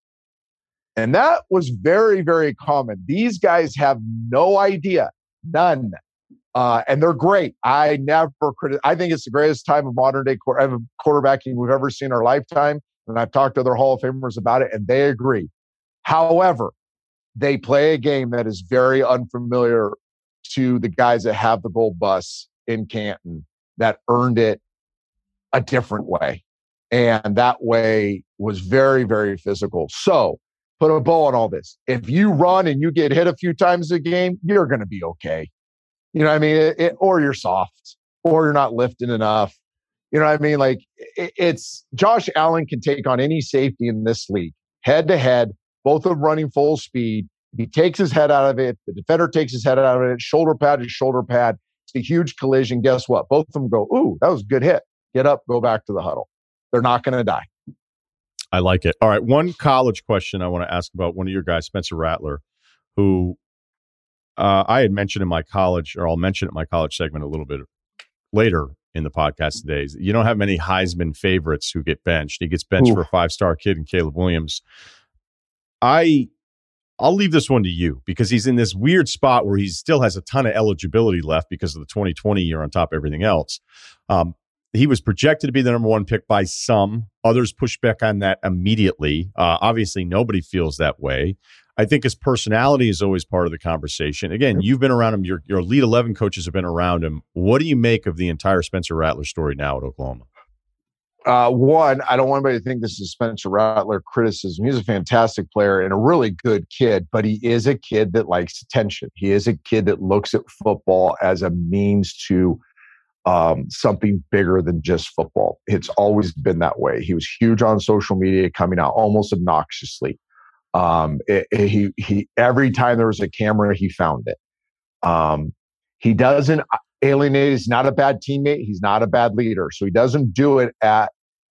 And that was very, very common. These guys have no idea, none. Uh, and they're great. I never criti- I think it's the greatest time of modern day qu- quarterbacking we've ever seen in our lifetime. And I've talked to other Hall of Famers about it, and they agree. However, they play a game that is very unfamiliar to the guys that have the gold bus in Canton that earned it a different way. And that way was very, very physical. So put a bow on all this. If you run and you get hit a few times a game, you're going to be okay. You know what I mean? It, it, or you're soft, or you're not lifting enough. You know what I mean? Like it, it's Josh Allen can take on any safety in this league, head to head, both of them running full speed. He takes his head out of it. The defender takes his head out of it. Shoulder pad to shoulder pad. It's a huge collision. Guess what? Both of them go, ooh, that was a good hit. Get up, go back to the huddle. They're not going to die. I like it. All right. One college question I want to ask about one of your guys, Spencer Rattler, who uh, I had mentioned in my college, or I'll mention it in my college segment a little bit later in the podcast today. You don't have many Heisman favorites who get benched. He gets benched Ooh. for a five-star kid in Caleb Williams. I... I'll leave this one to you because he's in this weird spot where he still has a ton of eligibility left because of the twenty twenty year on top of everything else. Um, he was projected to be the number one pick by some. Others pushed back on that immediately. Uh, obviously, nobody feels that way. I think his personality is always part of the conversation. Again, you've been around him. Your, your Elite eleven coaches have been around him. What do you make of the entire Spencer Rattler story now at Oklahoma? Uh, one, I don't want anybody to think this is Spencer Rattler criticism. He's a fantastic player and a really good kid, but he is a kid that likes attention. He is a kid that looks at football as a means to um, something bigger than just football. It's always been that way. He was huge on social media, coming out almost obnoxiously. Um, it, it, he he every time there was a camera, he found it. Um, he doesn't alienate. He's not a bad teammate. He's not a bad leader. So he doesn't do it at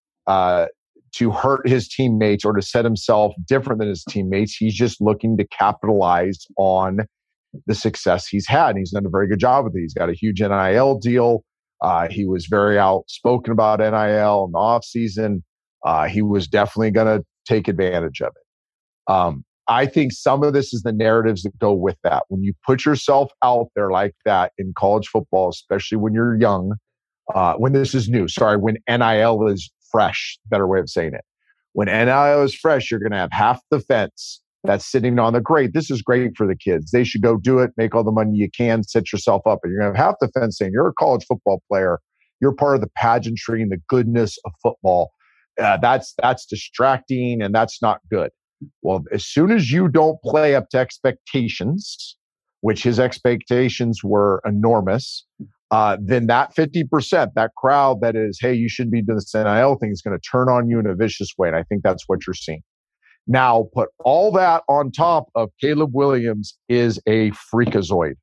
uh, to hurt his teammates or to set himself different than his teammates. He's just looking to capitalize on the success he's had. And he's done a very good job with it. He's got a huge N I L deal. Uh, he was very outspoken about N I L in the offseason. Uh, he was definitely going to take advantage of it. Um, I think some of this is the narratives that go with that. When you put yourself out there like that in college football, especially when you're young, uh, when this is new, sorry, when N I L is fresh, better way of saying it. When N I L is fresh, you're going to have half the fence that's sitting on the great. This is great for the kids. They should go do it, make all the money you can, set yourself up. And you're going to have half the fence saying you're a college football player. You're part of the pageantry and the goodness of football. Uh, that's that's distracting and that's not good. Well, as soon as you don't play up to expectations, which his expectations were enormous, uh, then that fifty percent, that crowd that is, hey, you should be doing this N I L thing is going to turn on you in a vicious way. And I think that's what you're seeing. Now, put all that on top of Caleb Williams is a freakazoid.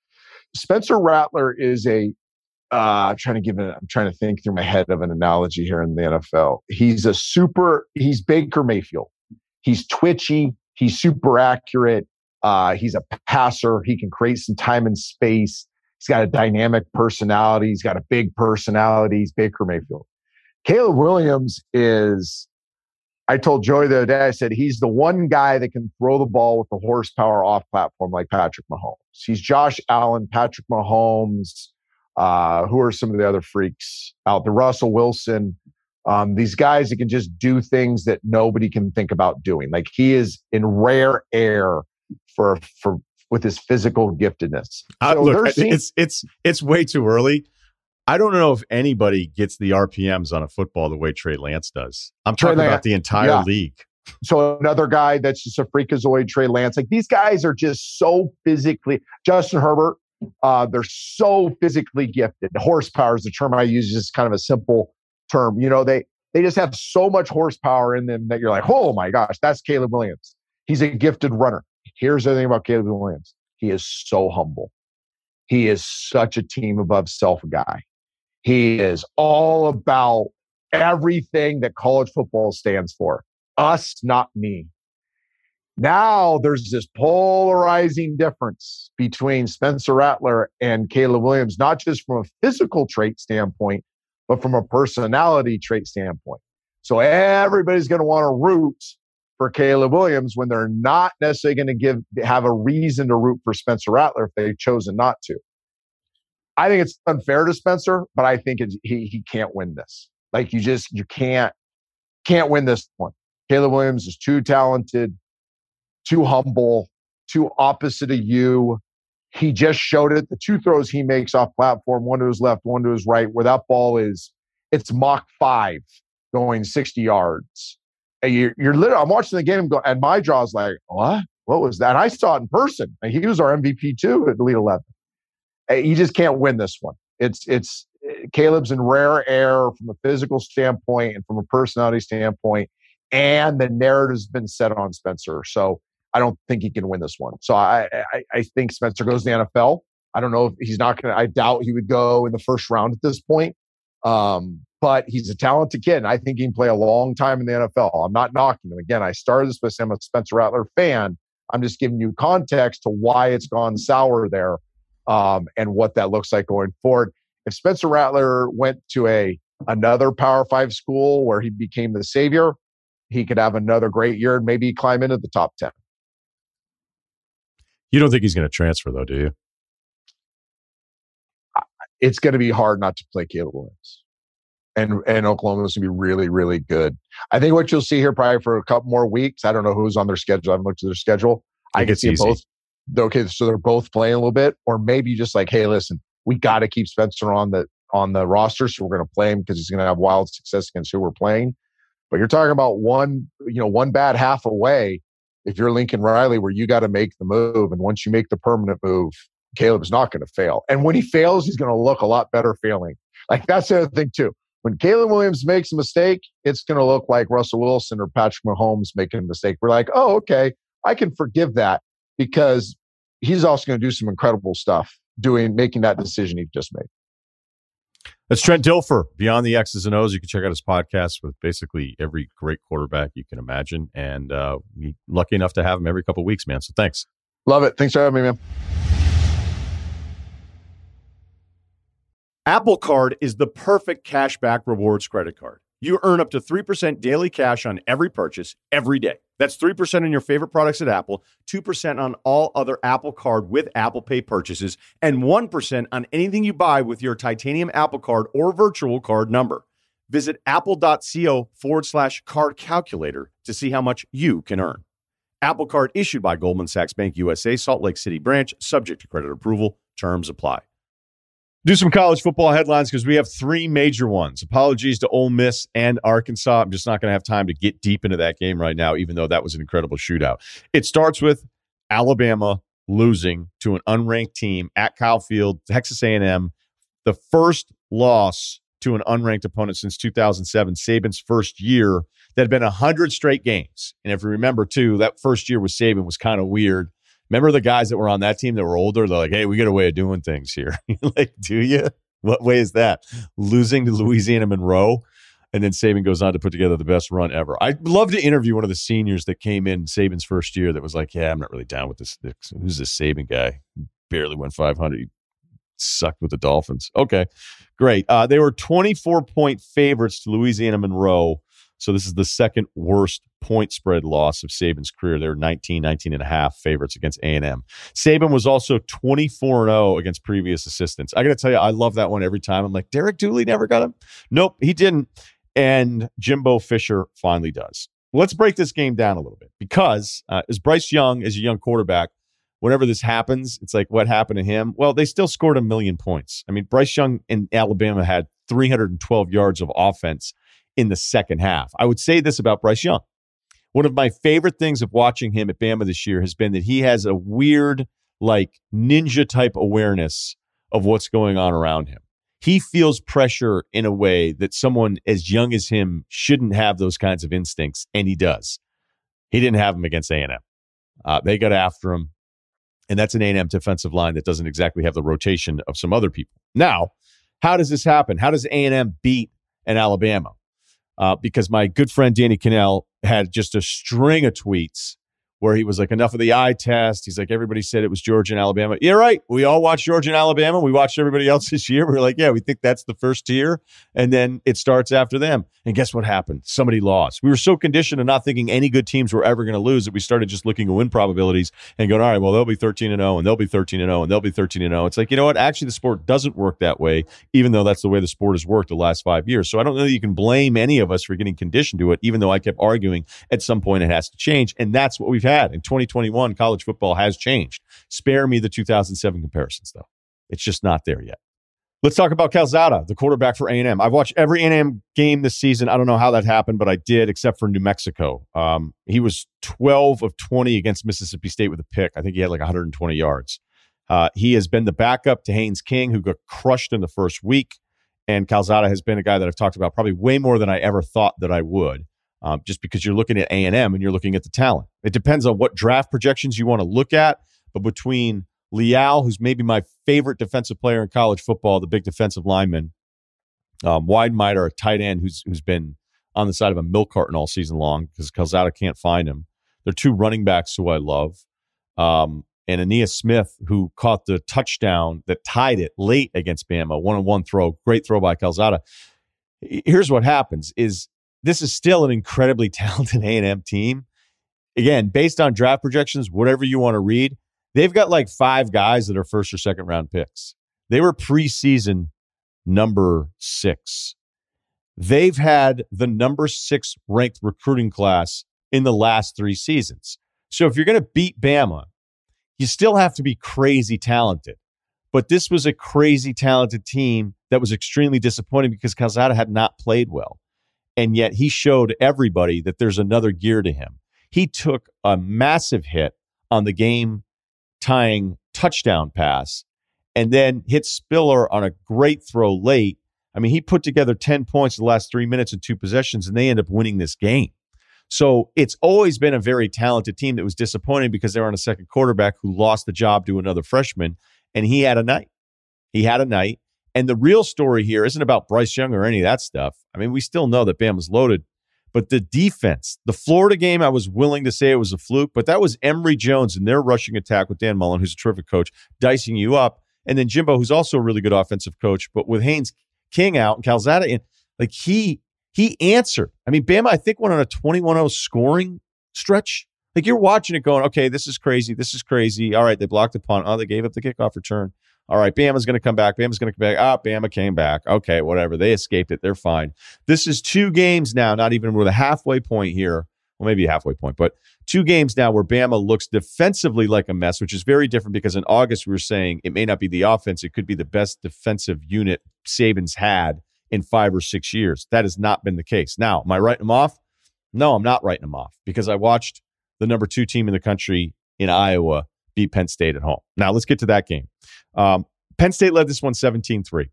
Spencer Rattler is a, uh, I'm trying to give it, I'm trying to think through my head of an analogy here in the N F L. He's a super, he's Baker Mayfield. He's twitchy. He's super accurate. Uh, he's a passer. He can create some time and space. He's got a dynamic personality. He's got a big personality. He's Baker Mayfield. Caleb Williams is, I told Joey the other day, I said, he's the one guy that can throw the ball with the horsepower off platform like Patrick Mahomes. He's Josh Allen, Patrick Mahomes. Uh, who are some of the other freaks out there? Russell Wilson. Um, these guys that can just do things that nobody can think about doing. Like he is in rare air for for with his physical giftedness. Uh, so look, seeing- it's it's it's way too early. I don't know if anybody gets the R P Ms on a football the way Trey Lance does. I'm Trey talking Lance, about the entire yeah. league. So another guy that's just a freakazoid, Trey Lance. Like these guys are just so physically. Justin Herbert, uh, they're so physically gifted. Horsepower is the term I use. Just kind of a simple term. You know, they they just have so much horsepower in them that you're like, oh my gosh, that's Caleb Williams. He's a gifted runner. Here's the thing about Caleb Williams. He is so humble. He is such a team above self guy. He is all about everything that college football stands for. Us, not me. Now there's this polarizing difference between Spencer Rattler and Caleb Williams, not just from a physical trait standpoint, but from a personality trait standpoint. So everybody's going to want to root for Caleb Williams when they're not necessarily going to give have a reason to root for Spencer Rattler if they've chosen not to. I think it's unfair to Spencer, but I think it's, he he can't win this. Like you just you can't can't win this one. Caleb Williams is too talented, too humble, too opposite of you. He just showed it. The two throws he makes off platform, one to his left, one to his right, where that ball is, it's Mach five going sixty yards. And you're, you're literally, I'm watching the game go, and my jaw's like, what? What was that? And I saw it in person. And he was our M V P too at Elite eleven. And you just can't win this one. It's, it's, Caleb's in rare air from a physical standpoint and from a personality standpoint. And the narrative's been set on Spencer. So I don't think he can win this one. So I, I, I think Spencer goes to the N F L. I don't know if he's not going to, I doubt he would go in the first round at this point. Um, but he's a talented kid. And I think he can play a long time in the N F L. I'm not knocking him. Again, I started this by saying I'm a Spencer Rattler fan. I'm just giving you context to why it's gone sour there um, and what that looks like going forward. If Spencer Rattler went to a another Power Five school where he became the savior, he could have another great year and maybe climb into the top ten. You don't think he's going to transfer, though, do you? It's going to be hard not to play Caleb Williams. And, and Oklahoma's going to be really, really good. I think what you'll see here probably for a couple more weeks, I don't know who's on their schedule. I haven't looked at their schedule. I, I can see both. Okay, so they're both playing a little bit. Or maybe just like, hey, listen, we got to keep Spencer on the on the roster, so we're going to play him because he's going to have wild success against who we're playing. But you're talking about one, you know, one bad half away if you're Lincoln Riley, where you got to make the move. And once you make the permanent move, Caleb's not going to fail. And when he fails, he's going to look a lot better failing. Like that's the other thing too. When Caleb Williams makes a mistake, it's going to look like Russell Wilson or Patrick Mahomes making a mistake. We're like, oh, okay, I can forgive that because he's also going to do some incredible stuff doing, making that decision he just made. That's Trent Dilfer, Beyond the X's and O's. You can check out his podcast with basically every great quarterback you can imagine. And uh, we're lucky enough to have him every couple of weeks, man. So thanks. Love it. Thanks for having me, man. Apple Card is the perfect cashback rewards credit card. You earn up to three percent daily cash on every purchase every day. That's three percent on your favorite products at Apple, two percent on all other Apple Card with Apple Pay purchases, and one percent on anything you buy with your titanium Apple Card or virtual card number. Visit apple.co forward slash card calculator to see how much you can earn. Apple Card issued by Goldman Sachs Bank U S A, Salt Lake City branch, subject to credit approval. Terms apply. Do some college football headlines because we have three major ones. Apologies to Ole Miss and Arkansas. I'm just not going to have time to get deep into that game right now, even though that was an incredible shootout. It starts with Alabama losing to an unranked team at Kyle Field, Texas A and M. The first loss to an unranked opponent since two thousand seven, Saban's first year. That had been one hundred straight games. And if you remember, too, that first year with Saban was kind of weird. Remember the guys that were on that team that were older? They're like, hey, we got a way of doing things here. Like, do you? What way is that? Losing to Louisiana Monroe, and then Saban goes on to put together the best run ever. I'd love to interview one of the seniors that came in Saban's first year that was like, yeah, I'm not really down with this. Who's this Saban guy? Barely went five hundred. He sucked with the Dolphins. Okay, great. Uh, they were twenty-four point favorites to Louisiana Monroe. So this is the second worst point spread loss of Saban's career. They were nineteen, nineteen and a half favorites against A and M. Saban was also twenty-four and oh against previous assistants. I got to tell you, I love that one every time. I'm like, Derek Dooley never got him? Nope, he didn't. And Jimbo Fisher finally does. Let's break this game down a little bit because uh, as Bryce Young is a young quarterback, whenever this happens, it's like, what happened to him? Well, they still scored a million points. I mean, Bryce Young in Alabama had three hundred twelve yards of offense in the second half. I would say this about Bryce Young. One of my favorite things of watching him at Bama this year has been that he has a weird, like, ninja-type awareness of what's going on around him. He feels pressure in a way that someone as young as him shouldn't have those kinds of instincts, and he does. He didn't have them against A and M. Uh, they got after him, and that's an A and M defensive line that doesn't exactly have the rotation of some other people. Now, how does this happen? How does A and M beat an Alabama? Uh, because my good friend Danny Cannell had just a string of tweets where he was like, enough of the eye test. He's like, everybody said it was Georgia and Alabama. Yeah, right. We all watched Georgia and Alabama. We watched everybody else this year. We were like, yeah, we think that's the first tier. And then it starts after them. And guess what happened? Somebody lost. We were so conditioned to not thinking any good teams were ever going to lose that we started just looking at win probabilities and going, all right, well, they'll be thirteen and oh, and they'll be thirteen and oh, and they'll be thirteen and oh. It's like, you know what? Actually, the sport doesn't work that way, even though that's the way the sport has worked the last five years. So I don't know that you can blame any of us for getting conditioned to it, even though I kept arguing at some point it has to change. And that's what we've had. In twenty twenty-one, college football has changed. Spare me the two thousand seven comparisons, though. It's just not there yet. Let's talk about Calzada, the quarterback for A and M. I've watched every A and M game this season. I don't know how that happened, but I did, except for New Mexico. Um, he was twelve of twenty against Mississippi State with a pick. I think he had like one hundred twenty yards. Uh, he has been the backup to Haynes King, who got crushed in the first week. And Calzada has been a guy that I've talked about probably way more than I ever thought that I would. Um, just because you're looking at A and M and you're looking at the talent. It depends on what draft projections you want to look at, but between Leal, who's maybe my favorite defensive player in college football, the big defensive lineman, um, Weidmeier, a tight end who's who's been on the side of a milk carton all season long because Calzada can't find him. They're two running backs who I love. Um, and Aeneas Smith, who caught the touchdown that tied it late against Bama, one-on-one throw, great throw by Calzada. Here's what happens is this is still an incredibly talented A and M team. Again, based on draft projections, whatever you want to read, they've got like five guys that are first or second round picks. They were preseason number six. They've had the number six ranked recruiting class in the last three seasons. So if you're going to beat Bama, you still have to be crazy talented. But this was a crazy talented team that was extremely disappointing because Calzada had not played well. And yet he showed everybody that there's another gear to him. He took a massive hit on the game-tying touchdown pass and then hit Spiller on a great throw late. I mean, he put together ten points in the last three minutes and two possessions, and they end up winning this game. So it's always been a very talented team that was disappointing because they were on a second quarterback who lost the job to another freshman, and he had a night. He had a night. And the real story here isn't about Bryce Young or any of that stuff. I mean, we still know that Bama's loaded, but the defense, the Florida game, I was willing to say it was a fluke, but that was Emory Jones and their rushing attack with Dan Mullen, who's a terrific coach, dicing you up. And then Jimbo, who's also a really good offensive coach, but with Haynes King out and Calzada in, like he, he answered. I mean, Bama, I think, went on a twenty-one oh scoring stretch. Like you're watching it going, okay, this is crazy. This is crazy. All right, they blocked the punt. Oh, they gave up the kickoff return. All right, Bama's going to come back. Bama's going to come back. Ah, Bama came back. Okay, whatever. They escaped it. They're fine. This is two games now, not even with a halfway point here. Well, maybe a halfway point, but two games now where Bama looks defensively like a mess, which is very different because in August we were saying it may not be the offense. It could be the best defensive unit Saban's had in five or six years. That has not been the case. Now, am I writing them off? No, I'm not writing them off because I watched the number two team in the country in Iowa beat Penn State at home. Now, let's get to that game. Um, Penn State led this one seventeen three.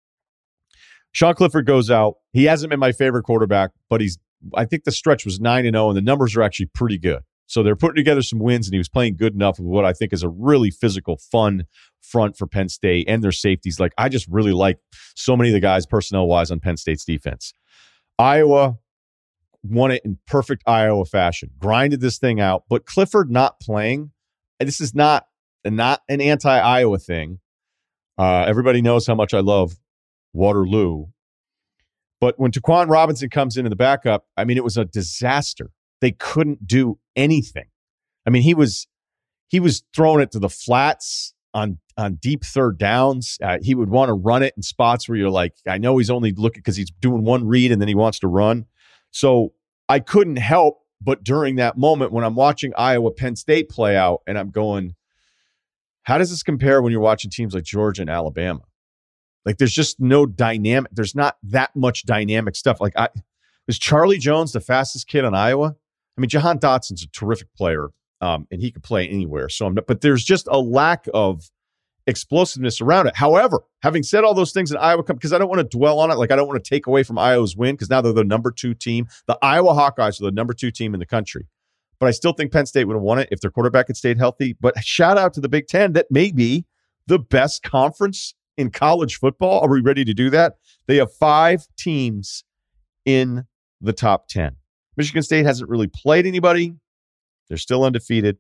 Sean Clifford goes out. He hasn't been my favorite quarterback, but he's, I think the stretch was nine and oh, and the numbers are actually pretty good. So they're putting together some wins, and he was playing good enough of what I think is a really physical, fun front for Penn State and their safeties. Like, I just really like so many of the guys personnel-wise on Penn State's defense. Iowa won it in perfect Iowa fashion, grinded this thing out, but Clifford not playing, and this is not, not an anti-Iowa thing. Uh, everybody knows how much I love Waterloo. But when Taquan Robinson comes in in the backup, I mean, it was a disaster. They couldn't do anything. I mean, he was he was throwing it to the flats on on deep third downs. Uh, he would want to run it in spots where you're like, I know he's only looking because he's doing one read and then he wants to run. So I couldn't help but during that moment when I'm watching Iowa Penn State play out and I'm going, How does this compare when you're watching teams like Georgia and Alabama? Like, there's just no dynamic. There's not that much dynamic stuff. Like, I was Charlie Jones the fastest kid on Iowa? I mean, Jahan Dotson's a terrific player, um, and he could play anywhere. So, I'm not, but there's just a lack of explosiveness around it. However, having said all those things in Iowa, because I don't want to dwell on it, like I don't want to take away from Iowa's win, because now they're the number two team. The Iowa Hawkeyes are the number two team in the country. But I still think Penn State would have won it if their quarterback had stayed healthy. But shout out to the Big Ten. That may be the best conference in college football. Are we ready to do that? They have five teams in the top ten. Michigan State hasn't really played anybody. They're still undefeated.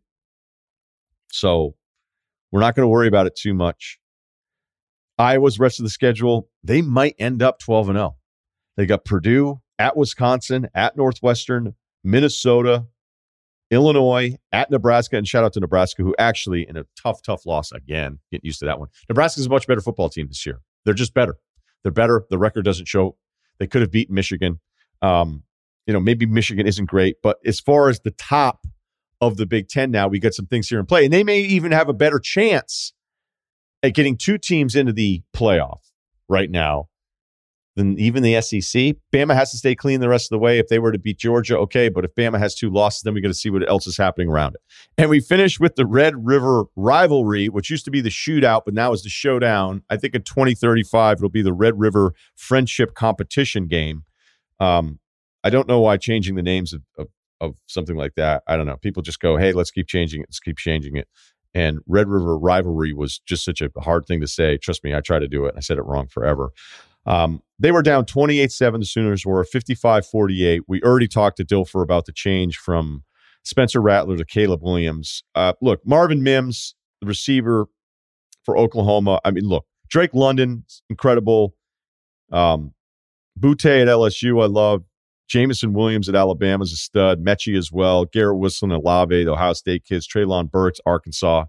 So we're not going to worry about it too much. Iowa's rest of the schedule, they might end up twelve and oh. They got Purdue, at Wisconsin, at Northwestern, Minnesota, Illinois, at Nebraska, and shout out to Nebraska, who actually, in a tough, tough loss again, getting used to that one. Nebraska's a much better football team this year. They're just better. They're better. The record doesn't show. They could have beaten Michigan. Um, you know, maybe Michigan isn't great, but as far as the top of the Big Ten now, we got some things here in play, and they may even have a better chance at getting two teams into the playoff right now than even the S E C. Bama has to stay clean the rest of the way. If they were to beat Georgia, okay. But if Bama has two losses, then we got to see what else is happening around it. And we finish with the Red River rivalry, which used to be the shootout, but now is the showdown. I think in twenty thirty-five, it'll be the Red River Friendship Competition game. Um, I don't know why changing the names of, of, of something like that. I don't know. People just go, hey, let's keep changing it. Let's keep changing it. And Red River rivalry was just such a hard thing to say. Trust me, I tried to do it. I said it wrong forever. Um, they were down twenty-eight seven. The Sooners were fifty-five forty-eight. We already talked to Dilfer about the change from Spencer Rattler to Caleb Williams. Uh, look, Marvin Mims, the receiver for Oklahoma. I mean, look, Drake London, incredible. Um, Butte at L S U, I love. Jamison Williams at Alabama is a stud. Mechie as well. Garrett Whistling at Lave, the Ohio State kids. Treylon Burks, Arkansas.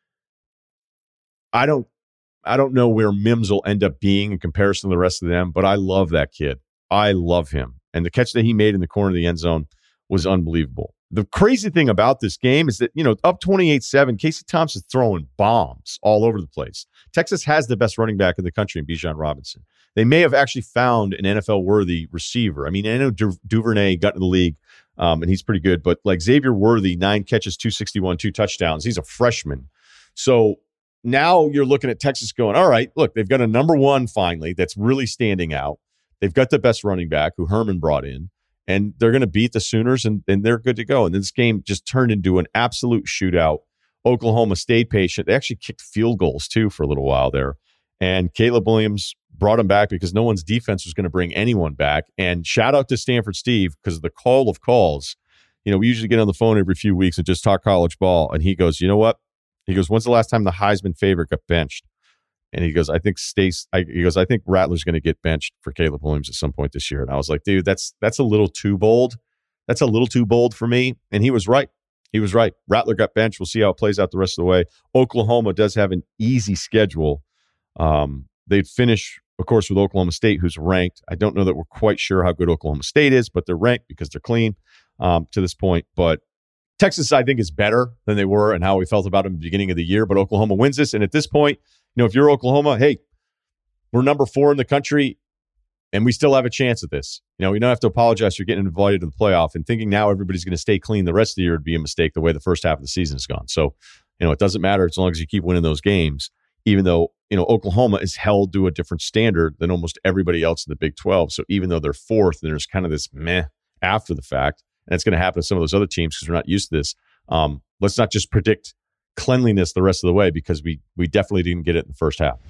I don't I don't know where Mims will end up being in comparison to the rest of them, but I love that kid. I love him. And the catch that he made in the corner of the end zone was unbelievable. The crazy thing about this game is that, you know, up twenty-eight seven, Casey Thompson's throwing bombs all over the place. Texas has the best running back in the country in Bijan Robinson. They may have actually found an N F L-worthy receiver. I mean, I know Du- Duvernay got in the league, um, and he's pretty good, but like Xavier Worthy, nine catches, two sixty-one, two touchdowns. He's a freshman. So now you're looking at Texas going, all right, look, they've got a number one finally that's really standing out. They've got the best running back who Herman brought in, and they're going to beat the Sooners, and, and they're good to go. And this game just turned into an absolute shootout. Oklahoma stayed patient. They actually kicked field goals, too, for a little while there. And Caleb Williams brought him back because no one's defense was going to bring anyone back. And shout out to Stanford Steve because of the call of calls. You know, we usually get on the phone every few weeks and just talk college ball. And he goes, you know what? He goes, when's the last time the Heisman favorite got benched? And he goes, I think Stace. I, he goes, I think Rattler's going to get benched for Caleb Williams at some point this year. And I was like, dude, that's that's a little too bold. That's a little too bold for me. And he was right. He was right. Rattler got benched. We'll see how it plays out the rest of the way. Oklahoma does have an easy schedule. Um, they'd finish, of course, with Oklahoma State, who's ranked. I don't know that we're quite sure how good Oklahoma State is, but they're ranked because they're clean um, to this point. But Texas, I think, is better than they were and how we felt about them at the beginning of the year. But Oklahoma wins this. And at this point, you know, if you're Oklahoma, hey, we're number four in the country, and we still have a chance at this. You know, we don't have to apologize for getting invited to the playoff. And thinking now everybody's going to stay clean the rest of the year would be a mistake the way the first half of the season has gone. So, you know, it doesn't matter as long as you keep winning those games, even though, you know, Oklahoma is held to a different standard than almost everybody else in the Big twelve. So even though they're fourth, and there's kind of this meh after the fact, and it's going to happen to some of those other teams because we're not used to this. Um, let's not just predict cleanliness the rest of the way because we we definitely didn't get it in the first half.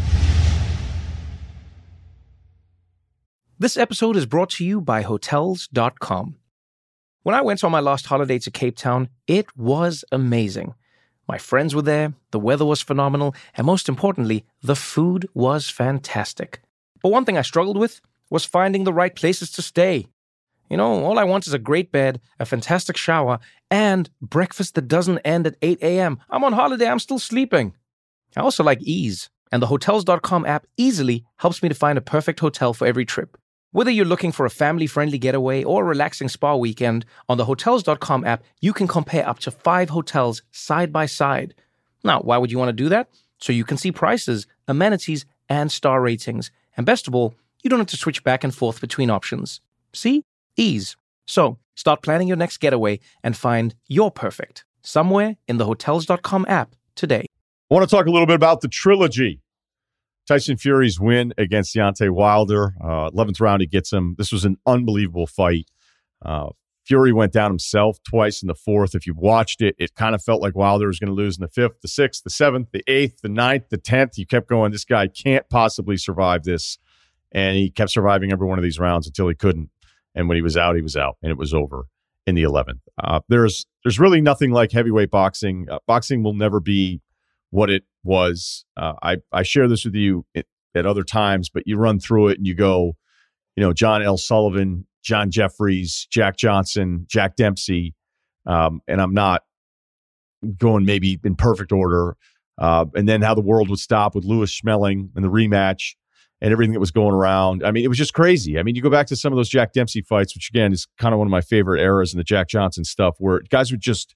This episode is brought to you by Hotels dot com. When I went on my last holiday to Cape Town, it was amazing. My friends were there, the weather was phenomenal, and most importantly, the food was fantastic. But one thing I struggled with was finding the right places to stay. You know, all I want is a great bed, a fantastic shower, and breakfast that doesn't end at eight a.m. I'm on holiday, I'm still sleeping. I also like ease, and the Hotels dot com app easily helps me to find a perfect hotel for every trip. Whether you're looking for a family-friendly getaway or a relaxing spa weekend, on the Hotels dot com app, you can compare up to five hotels side by side. Now, why would you want to do that? So you can see prices, amenities, and star ratings. And best of all, you don't have to switch back and forth between options. See? Ease. So, start planning your next getaway and find your perfect somewhere in the Hotels dot com app today. I want to talk a little bit about the trilogy. Tyson Fury's win against Deontay Wilder. Uh, eleventh round, he gets him. This was an unbelievable fight. Uh, Fury went down himself twice in the fourth. If you watched it, it kind of felt like Wilder was going to lose in the fifth, the sixth, the seventh, the eighth, the ninth, the tenth. You kept going, this guy can't possibly survive this. And he kept surviving every one of these rounds until he couldn't. And when he was out, he was out, and it was over in the eleventh. Uh, there's there's really nothing like heavyweight boxing. Uh, boxing will never be what it was. Uh, I, I share this with you at, at other times, but you run through it and you go, you know, John L. Sullivan, John Jeffries, Jack Johnson, Jack Dempsey, um, and I'm not going maybe in perfect order. Uh, and then how the world would stop with Louis Schmeling and the rematch and everything that was going around. I mean, it was just crazy. I mean, you go back to some of those Jack Dempsey fights, which again is kind of one of my favorite eras in the Jack Johnson stuff, where guys would just,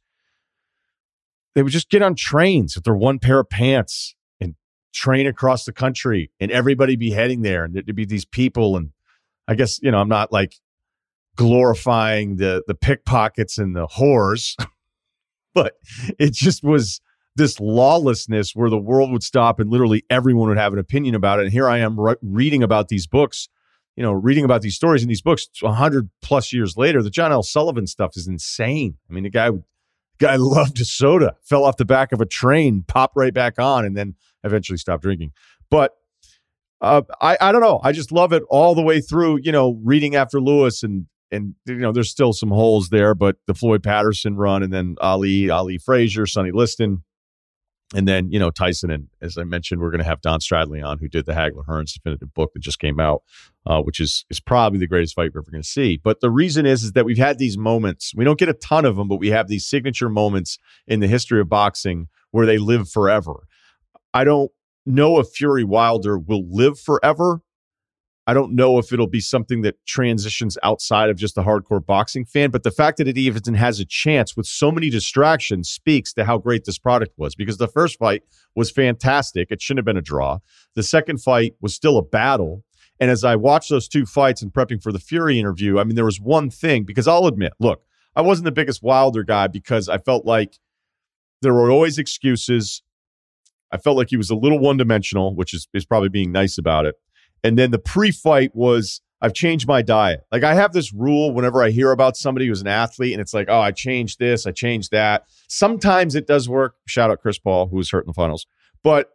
they would just get on trains with their one pair of pants and train across the country, and everybody be heading there, and there'd be these people. And I guess, you know, I'm not like glorifying the the pickpockets and the whores, but it just was this lawlessness where the world would stop and literally everyone would have an opinion about it. And here I am re- reading about these books, you know, reading about these stories in these books one hundred plus years later. The John L. Sullivan stuff is insane. I mean, the guy, guy loved a soda, fell off the back of a train, popped right back on, and then eventually stopped drinking. But uh, I, I don't know. I just love it all the way through, you know, reading after Lewis, and, and you know, there's still some holes there, but the Floyd Patterson run, and then Ali, Ali Frazier, Sonny Liston. And then, you know, Tyson, and as I mentioned, we're going to have Don Stradley on, who did the Hagler Hearns definitive book that just came out, uh, which is is probably the greatest fight we're ever going to see. But the reason is, is that we've had these moments. We don't get a ton of them, but we have these signature moments in the history of boxing where they live forever. I don't know if Fury Wilder will live forever. I don't know if it'll be something that transitions outside of just a hardcore boxing fan, but the fact that it even has a chance with so many distractions speaks to how great this product was, because the first fight was fantastic. It shouldn't have been a draw. The second fight was still a battle. And as I watched those two fights and prepping for the Fury interview, I mean, there was one thing, because I'll admit, look, I wasn't the biggest Wilder guy because I felt like there were always excuses. I felt like he was a little one-dimensional, which is, is probably being nice about it. And then the pre-fight was, I've changed my diet. Like, I have this rule whenever I hear about somebody who's an athlete and it's like, oh, I changed this, I changed that. Sometimes it does work. Shout out Chris Paul, who was hurt in the finals. But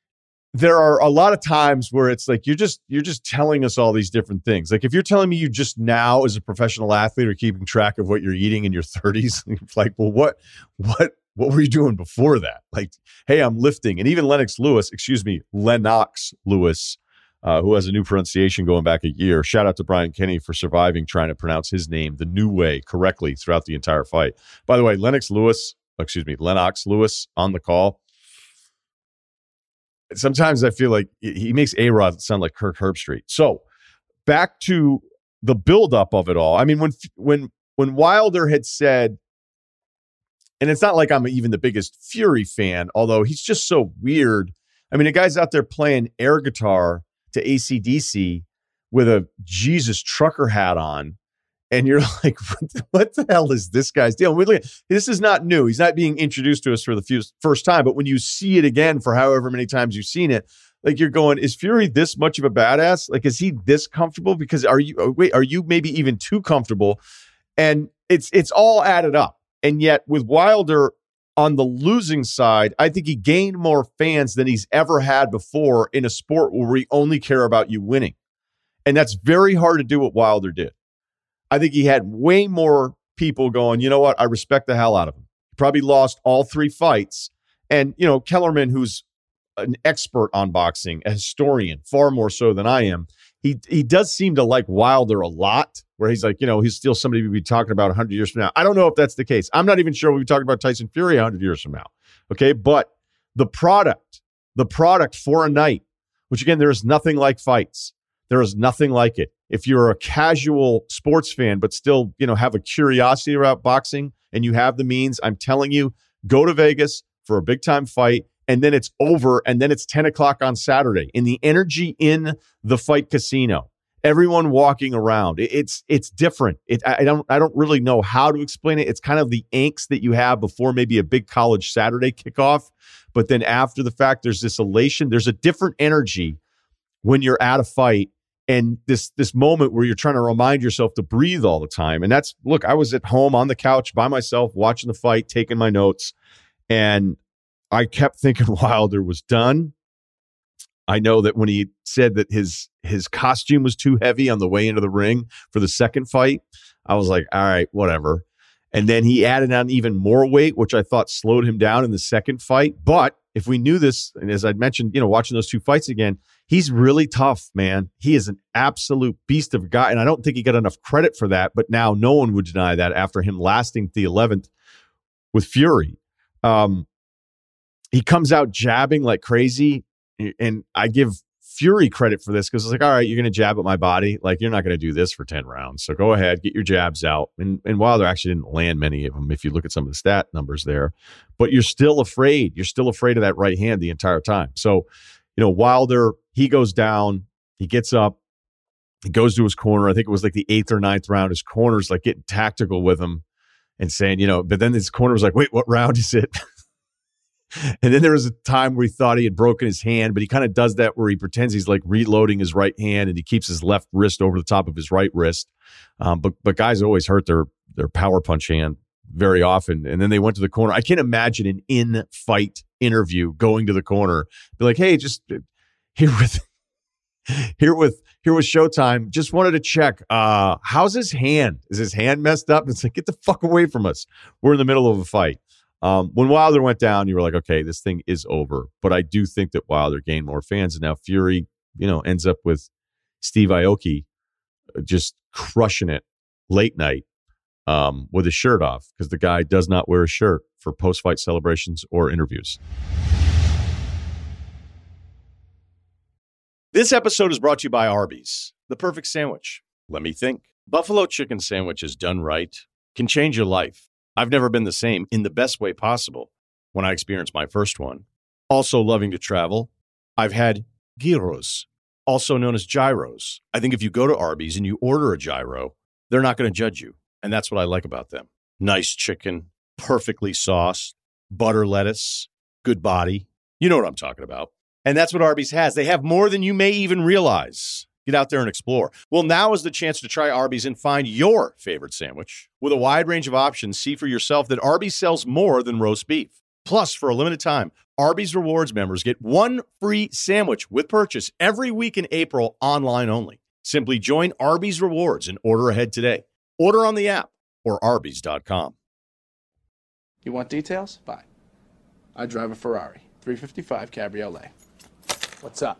there are a lot of times where it's like, you're just, you're just telling us all these different things. Like, if you're telling me you just now as a professional athlete are keeping track of what you're eating in your thirties, it's like, well, what, what, what were you doing before that? Like, hey, I'm lifting. And even Lennox Lewis, excuse me, Lennox Lewis, Uh, who has a new pronunciation going back a year. Shout out to Brian Kenny for surviving trying to pronounce his name the new way correctly throughout the entire fight. By the way, Lennox Lewis, excuse me, Lennox Lewis on the call. Sometimes I feel like he makes A-Rod sound like Kirk Herbstreit. So back to the buildup of it all. I mean, when when when Wilder had said, and it's not like I'm even the biggest Fury fan, although he's just so weird. I mean, a guy's out there playing air guitar to A C D C with a Jesus trucker hat on, and you're like, what the hell is this guy's deal? We look, this is not new. He's not being introduced to us for the few, first time, but when you see it again for however many times you've seen it, like, you're going, is Fury this much of a badass? Like, is he this comfortable? Because are you, wait, are you maybe even too comfortable? And it's it's all added up. And yet with Wilder on the losing side, I think he gained more fans than he's ever had before in a sport where we only care about you winning. And that's very hard to do what Wilder did. I think he had way more people going, you know what, I respect the hell out of him. He probably lost all three fights. And, you know, Kellerman, who's an expert on boxing, a historian, far more so than I am, he he does seem to like Wilder a lot, where he's like, you know, he's still somebody we'd be talking about one hundred years from now. I don't know if that's the case. I'm not even sure we'll be talking about Tyson Fury one hundred years from now. Okay, but the product, the product for a night, which again, there is nothing like fights. There is nothing like it. If you're a casual sports fan, but still, you know, have a curiosity about boxing and you have the means, I'm telling you, go to Vegas, for a big time fight, and then it's over, and then it's ten o'clock on Saturday. And the energy in the fight casino, everyone walking around, it, it's it's different. It, I, I don't I don't really know how to explain it. It's kind of the angst that you have before maybe a big college Saturday kickoff, but then after the fact, there's this elation. There's a different energy when you're at a fight, and this this moment where you're trying to remind yourself to breathe all the time. And that's, look, I was at home on the couch by myself watching the fight, taking my notes, and I kept thinking Wilder was done. I know that when he said that his his costume was too heavy on the way into the ring for the second fight, I was like, all right, whatever. And then he added on even more weight, which I thought slowed him down in the second fight. But if we knew this, and as I'd mentioned, you know, watching those two fights again, he's really tough, man. He is an absolute beast of a guy, and I don't think he got enough credit for that. But now no one would deny that after him lasting the eleventh with Fury. Um, he comes out jabbing like crazy, and I give Fury credit for this because it's like, all right, you're going to jab at my body. Like, you're not going to do this for ten rounds. So go ahead, get your jabs out. And, and Wilder actually didn't land many of them if you look at some of the stat numbers there. But you're still afraid. You're still afraid of that right hand the entire time. So, you know, Wilder, he goes down, he gets up, he goes to his corner. I think it was like the eighth or ninth round. His corner's like getting tactical with him and saying, you know, but then his corner was like, wait, what round is it? And then there was a time where he thought he had broken his hand, but he kind of does that where he pretends he's like reloading his right hand and he keeps his left wrist over the top of his right wrist. Um, but but guys always hurt their their power punch hand very often. And then they went to the corner. I can't imagine an in-fight interview going to the corner, be like, hey, just here with here with here with Showtime. Just wanted to check. Uh, how's his hand? Is his hand messed up? It's like, get the fuck away from us. We're in the middle of a fight. Um, when Wilder went down, you were like, okay, this thing is over. But I do think that Wilder gained more fans. And now Fury, you know, ends up with Steve Aoki just crushing it late night um, with his shirt off because the guy does not wear a shirt for post-fight celebrations or interviews. This episode is brought to you by Arby's, the perfect sandwich. Let me think. Buffalo chicken sandwiches done right can change your life. I've never been the same in the best way possible when I experienced my first one. Also loving to travel, I've had gyros, also known as gyros. I think if you go to Arby's and you order a gyro, they're not going to judge you. And that's what I like about them. Nice chicken, perfectly sauced, butter lettuce, good body. You know what I'm talking about. And that's what Arby's has. They have more than you may even realize. Get out there and explore. Well, now is the chance to try Arby's and find your favorite sandwich. With a wide range of options, see for yourself that Arby's sells more than roast beef. Plus, for a limited time, Arby's Rewards members get one free sandwich with purchase every week in April, online only. Simply join Arby's Rewards and order ahead today. Order on the app or arby's dot com. You want details? Fine. I drive a Ferrari, three fifty-five Cabriolet. What's up?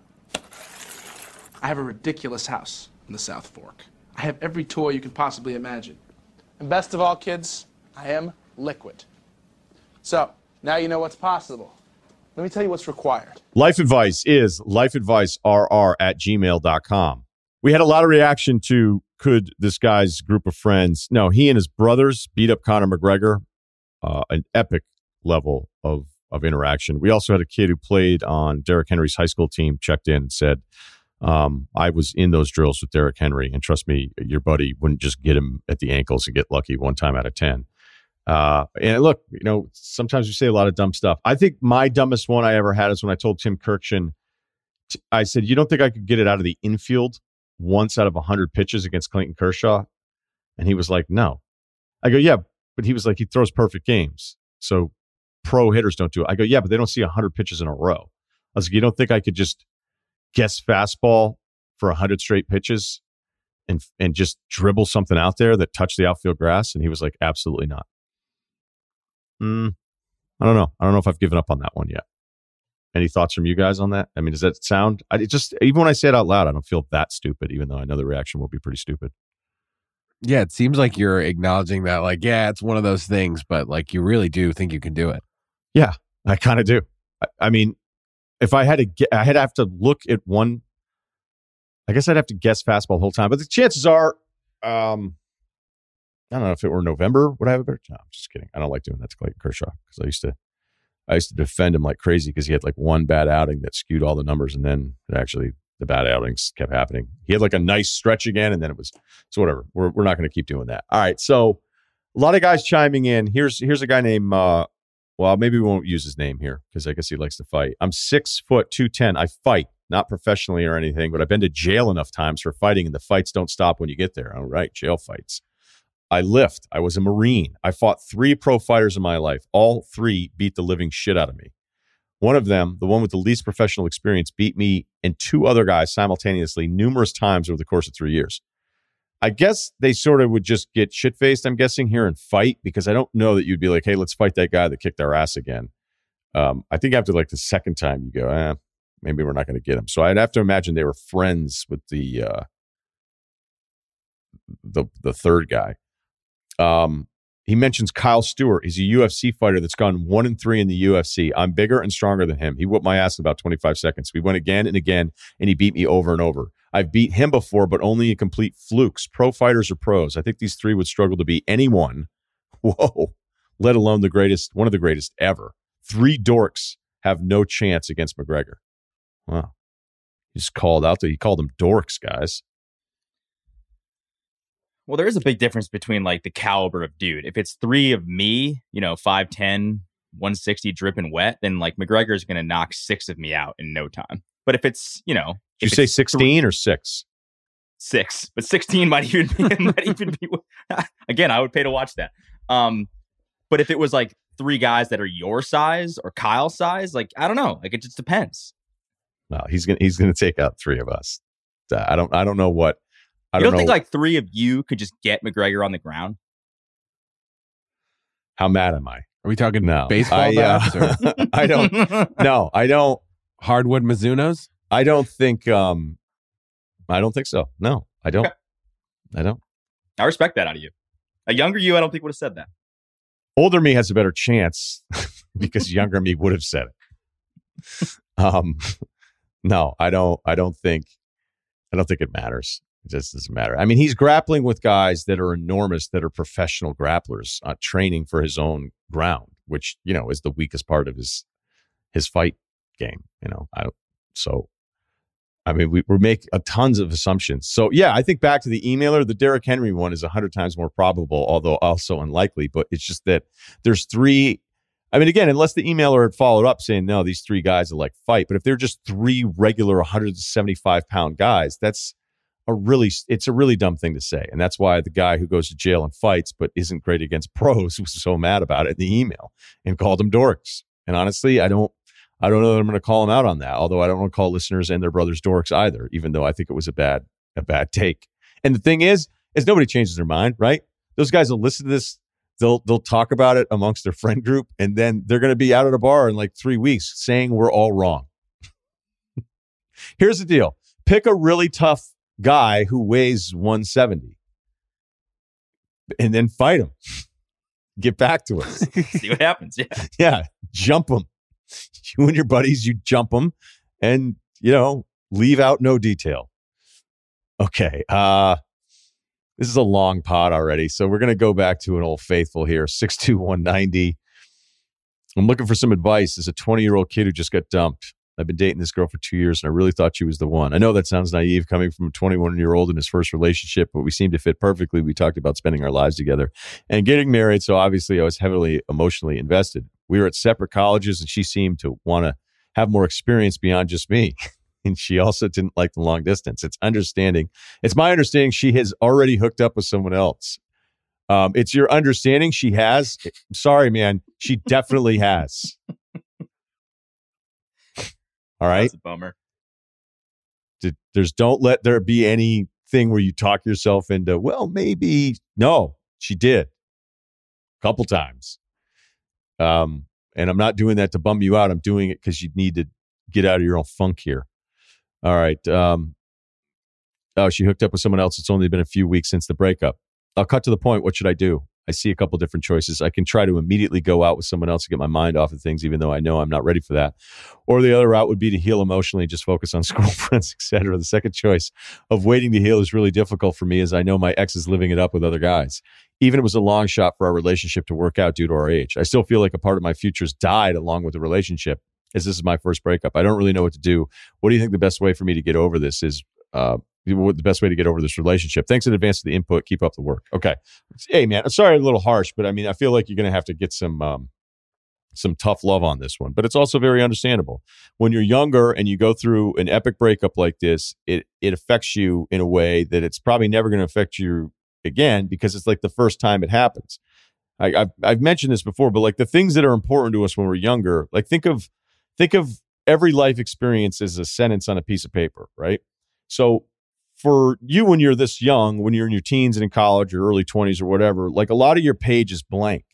I have a ridiculous house in the South Fork. I have every toy you can possibly imagine. And best of all, kids, I am liquid. So, now you know what's possible. Let me tell you what's required. Life Advice is lifeadvicerr at gmail dot com. We had a lot of reaction to could this guy's group of friends, no, he and his brothers beat up Conor McGregor, uh, an epic level of, of interaction. We also had a kid who played on Derrick Henry's high school team checked in and said, Um, I was in those drills with Derrick Henry, and trust me, your buddy wouldn't just get him at the ankles and get lucky one time out of ten. Uh, and look, you know, sometimes we say a lot of dumb stuff. I think my dumbest one I ever had is when I told Tim Kirkshin, I said, you don't think I could get it out of the infield once out of one hundred pitches against Clayton Kershaw? And he was like, no. I go, yeah, but he was like, he throws perfect games. So pro hitters don't do it. I go, yeah, but they don't see one hundred pitches in a row. I was like, you don't think I could just guess fastball for one hundred straight pitches and and just dribble something out there that touched the outfield grass? And he was like, absolutely not. Mm, I don't know. I don't know if I've given up on that one yet. Any thoughts from you guys on that? I mean, does that sound, I it just, even when I say it out loud, I don't feel that stupid, even though I know the reaction will be pretty stupid. Yeah, it seems like you're acknowledging that, like, yeah, it's one of those things, but like you really do think you can do it. Yeah, I kind of do. I, I mean, if I had to get, I had to have to look at one, I guess I'd have to guess fastball the whole time. But the chances are, um, I don't know if it were November, would I have a better? No, I'm just kidding. I don't like doing that to Clayton Kershaw because I used to, I used to defend him like crazy because he had like one bad outing that skewed all the numbers, and then it actually the bad outings kept happening. He had like a nice stretch again, and then it was so whatever. We're we're not going to keep doing that. All right, so a lot of guys chiming in. Here's here's a guy named. Uh, well, maybe we won't use his name here because I guess he likes to fight. I'm six foot two ten. I fight, not professionally or anything, but I've been to jail enough times for fighting, and the fights don't stop when you get there. All right, jail fights. I lift. I was a Marine. I fought three pro fighters in my life. All three beat the living shit out of me. One of them, the one with the least professional experience, beat me and two other guys simultaneously numerous times over the course of three years. I guess they sort of would just get shit-faced, I'm guessing, here and fight, because I don't know that you'd be like, hey, let's fight that guy that kicked our ass again. Um, I think after like the second time you go, eh, maybe we're not going to get him. So I'd have to imagine they were friends with the uh, the the third guy. Um, he mentions Kyle Stewart. He's a U F C fighter that's gone one and three in the U F C. I'm bigger and stronger than him. He whooped my ass in about twenty-five seconds. We went again and again, and he beat me over and over. I've beat him before, but only in complete flukes. Pro fighters or pros. I think these three would struggle to beat anyone. Whoa, let alone the greatest, one of the greatest ever. Three dorks have no chance against McGregor. Wow. He just called out there. He called them dorks, guys. Well, there is a big difference between like the caliber of dude. If it's three of me, you know, five ten, one sixty dripping wet, then like McGregor is going to knock six of me out in no time. But if it's, you know, Did you say sixteen three, or six? Six, but sixteen might even be, might even be. Again, I would pay to watch that. Um, but if it was like three guys that are your size or Kyle's size, like I don't know, like it just depends. Well, he's gonna he's gonna take out three of us. Uh, I don't I don't know what. I you don't, don't think know. like three of you could just get McGregor on the ground? How mad am I? Are we talking no. baseball I, bats? Uh, or I don't. No, I don't. Hardwood Mizunos? I don't think. Um, I don't think so. No, I don't. Okay. I don't. I respect that out of you. A younger you, I don't think would have said that. Older me has a better chance because younger me would have said it. Um, no, I don't. I don't think. I don't think it matters. It just doesn't matter. I mean, he's grappling with guys that are enormous, that are professional grapplers, uh, training for his own ground, which, you know, is the weakest part of his his fight game. You know, I don't. So, I mean, we we make a tons of assumptions. So, yeah, I think back to the emailer, the Derrick Henry one is a hundred times more probable, although also unlikely. But it's just that there's three. I mean, again, unless the emailer had followed up saying, no, these three guys are like fight. But if they're just three regular one hundred seventy-five pound guys, that's a really, it's a really dumb thing to say. And that's why the guy who goes to jail and fights but isn't great against pros was so mad about it in the email and called them dorks. And honestly, I don't, I don't know that I'm going to call him out on that. Although I don't want to call listeners and their brothers dorks either, even though I think it was a bad, a bad take. And the thing is, is nobody changes their mind, right? Those guys will listen to this. They'll, they'll talk about it amongst their friend group, and then they're going to be out at a bar in like three weeks saying we're all wrong. Here's the deal. Pick a really tough guy who weighs one seventy and then fight him. Get back to us. See what happens. Yeah. Yeah. Jump him. You and your buddies, you jump them and, you know, leave out no detail. Okay. Uh, this is a long pod already. So we're going to go back to an old faithful here. six two one ninety. I'm looking for some advice as a twenty year old kid who just got dumped. I've been dating this girl for two years and I really thought she was the one. I know that sounds naive coming from a twenty-one year old in his first relationship, but we seemed to fit perfectly. We talked about spending our lives together and getting married. So obviously I was heavily emotionally invested. We were at separate colleges and she seemed to want to have more experience beyond just me. And she also didn't like the long distance. It's understanding. It's my understanding she has already hooked up with someone else. Um, it's your understanding she has. Sorry, man. She definitely has. All right. That's a bummer. There's don't let there be anything where you talk yourself into, well, maybe. No, she did. A couple times. Um, and I'm not doing that to bum you out. I'm doing it because you need to get out of your own funk here. All right. Um, oh, she hooked up with someone else. It's only been a few weeks since the breakup. I'll cut to the point. What should I do? I see a couple different choices. I can try to immediately go out with someone else to get my mind off of things, even though I know I'm not ready for that. Or the other route would be to heal emotionally, just focus on school, friends, et cetera. The second choice of waiting to heal is really difficult for me, as I know my ex is living it up with other guys. Even it was a long shot for our relationship to work out due to our age. I still feel like a part of my future's died along with the relationship, as this is my first breakup. I don't really know what to do. What do you think the best way for me to get over this is? Uh, what the best way to get over this relationship? Thanks in advance for the input. Keep up the work. Okay. Hey, man, I'm sorry, a little harsh, but I mean, I feel like you're going to have to get some um, some tough love on this one. But it's also very understandable. When you're younger and you go through an epic breakup like this, it it affects you in a way that it's probably never going to affect you again, because it's like the first time it happens. I, I've I've mentioned this before, but like the things that are important to us when we're younger, like think of think of every life experience as a sentence on a piece of paper, right? So for you, when you're this young, when you're in your teens and in college or early twenties or whatever, like a lot of your page is blank.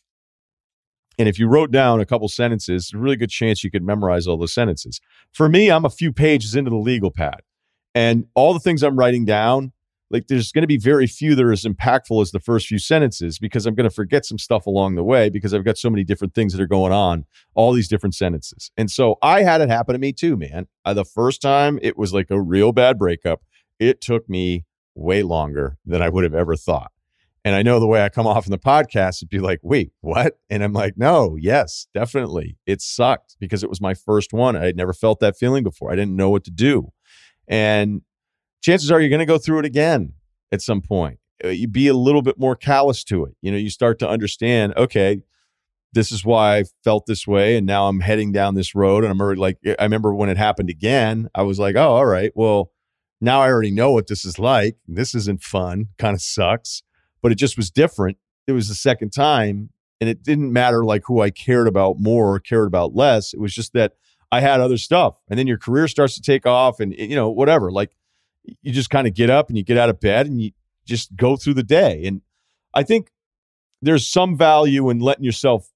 And if you wrote down a couple sentences, a really good chance you could memorize all those sentences. For me, I'm a few pages into the legal pad. And all the things I'm writing down, like there's going to be very few that are as impactful as the first few sentences, because I'm going to forget some stuff along the way because I've got so many different things that are going on, all these different sentences. And so I had it happen to me too, man. Uh, the first time it was like a real bad breakup. It took me way longer than I would have ever thought. And I know the way I come off in the podcast, it'd be like, wait, what? And I'm like, no, yes, definitely. It sucked because it was my first one. I had never felt that feeling before. I didn't know what to do. And chances are you're going to go through it again at some point. You be a little bit more callous to it. You know, you start to understand, okay, this is why I felt this way. And now I'm heading down this road. And I'm already like, I remember when it happened again, I was like, oh, all right, well, now I already know what this is like. This isn't fun, kind of sucks, but it just was different. It was the second time, and it didn't matter like who I cared about more or cared about less. It was just that I had other stuff. And then your career starts to take off and, you know, whatever. Like you just kind of get up and you get out of bed and you just go through the day. And I think there's some value in letting yourself,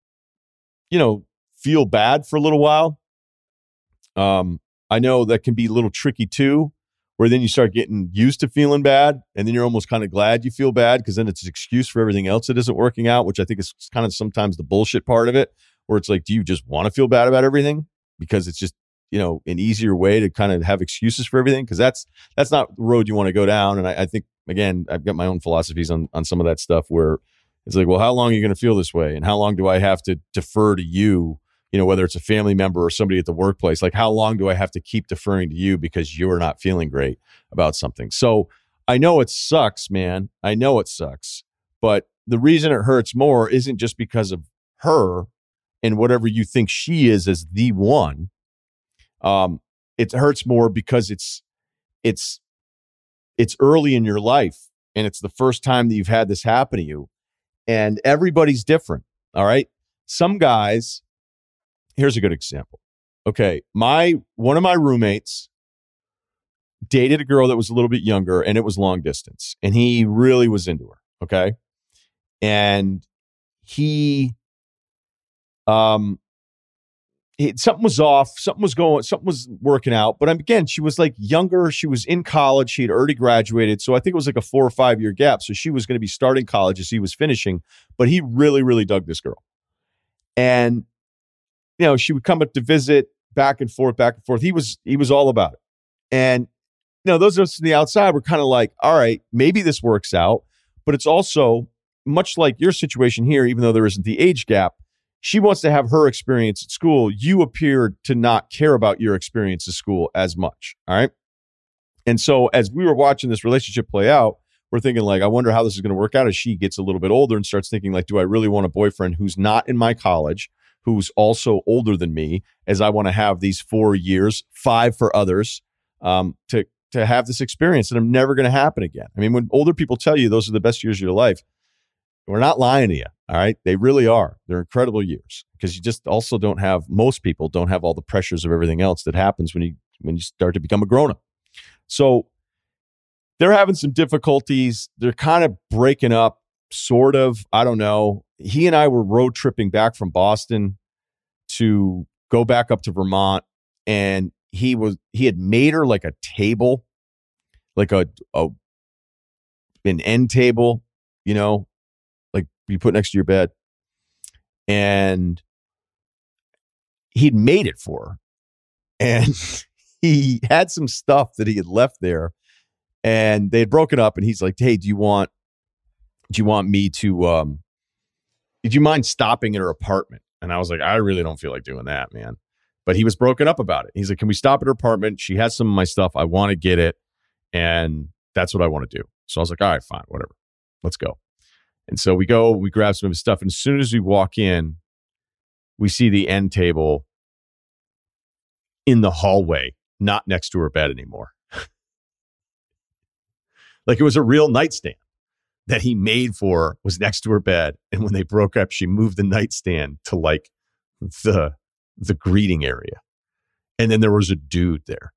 you know, feel bad for a little while. Um, I know that can be a little tricky too, where then you start getting used to feeling bad, and then you're almost kind of glad you feel bad because then it's an excuse for everything else that isn't working out, which I think is kind of sometimes the bullshit part of it, where it's like, do you just want to feel bad about everything because it's just, you know, an easier way to kind of have excuses for everything? Because that's that's not the road you want to go down. And I, I think, again, I've got my own philosophies on, on some of that stuff where it's like, well, how long are you going to feel this way? And how long do I have to defer to you? You know, whether it's a family member or somebody at the workplace, like how long do I have to keep deferring to you because you're not feeling great about something? So I know it sucks, man. I know it sucks. But the reason it hurts more isn't just because of her and whatever you think she is as the one. Um, it hurts more because it's it's it's early in your life and it's the first time that you've had this happen to you. And everybody's different. All right. Some guys. Here's a good example. Okay, my one of my roommates dated a girl that was a little bit younger, and it was long distance, and he really was into her. Okay, and he, um, he, something was off, something was going, something was working out. But again, she was like younger. She was in college. She had already graduated, so I think it was like a four or five year gap. So she was going to be starting college as he was finishing. But he really, really dug this girl, and you know, she would come up to visit back and forth, back and forth. He was, he was all about it. And, you know, those of us on the outside were kind of like, all right, maybe this works out, but it's also much like your situation here, even though there isn't the age gap. She wants to have her experience at school. You appear to not care about your experience at school as much. All right. And so as we were watching this relationship play out, we're thinking like, I wonder how this is going to work out as she gets a little bit older and starts thinking like, do I really want a boyfriend who's not in my college, who's also older than me, as I want to have these four years, five for others, um, to to have this experience that I'm never going to happen again. I mean, when older people tell you those are the best years of your life, we're not lying to you, all right? They really are. They're incredible years because you just also don't have, most people don't have all the pressures of everything else that happens when you when you start to become a grown-up. So they're having some difficulties. They're kind of breaking up, sort of. I don't know. He and I were road tripping back from Boston to go back up to Vermont, and he was he had made her like a table, like a, a an end table, you know, like you put next to your bed. And he'd made it for her. And he had some stuff that he had left there. And they had broken up. And he's like, hey, do you want, do you want me to, um, did you mind stopping at her apartment? And I was like, I really don't feel like doing that, man. But he was broken up about it. He's like, can we stop at her apartment? She has some of my stuff. I want to get it. And that's what I want to do. So I was like, all right, fine, whatever. Let's go. And so we go, we grab some of his stuff. And as soon as we walk in, we see the end table in the hallway, not next to her bed anymore. Like it was a real nightstand that he made for her, was next to her bed. And when they broke up, she moved the nightstand to like the, the greeting area. And then there was a dude there.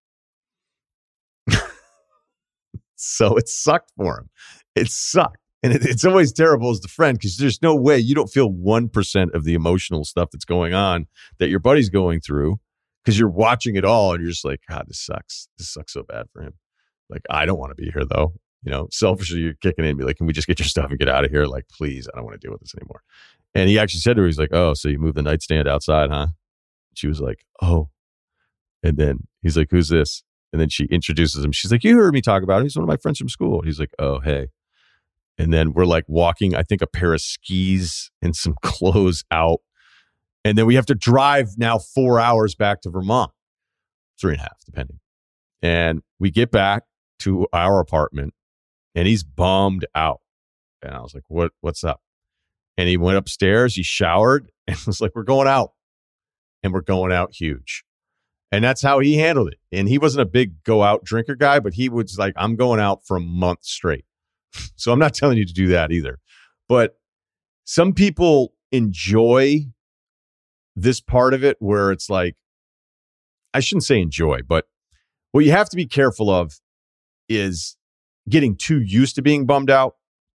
So it sucked for him. It sucked. And it, it's always terrible as the friend because there's no way you don't feel one percent of the emotional stuff that's going on that your buddy's going through because you're watching it all and you're just like, God, this sucks. This sucks so bad for him. Like, I don't want to be here though. You know, selfishly, you're kicking in and be like, can we just get your stuff and get out of here? Like, please, I don't want to deal with this anymore. And he actually said to her, he's like, oh, so you moved the nightstand outside, huh? She was like, oh. And then he's like, who's this? And then she introduces him. She's like, you heard me talk about him. He's one of my friends from school. He's like, oh, hey. And then we're like walking, I think, a pair of skis and some clothes out. And then we have to drive now four hours back to Vermont, three and a half, depending. And we get back to our apartment and he's bummed out. And I was like, what, what's up? And he went upstairs, he showered and was like, we're going out. And we're going out huge. And that's how he handled it. And he wasn't a big go out drinker guy, but he was like, I'm going out for a month straight. So I'm not telling you to do that either. But some people enjoy this part of it where it's like, I shouldn't say enjoy, but what you have to be careful of is getting too used to being bummed out.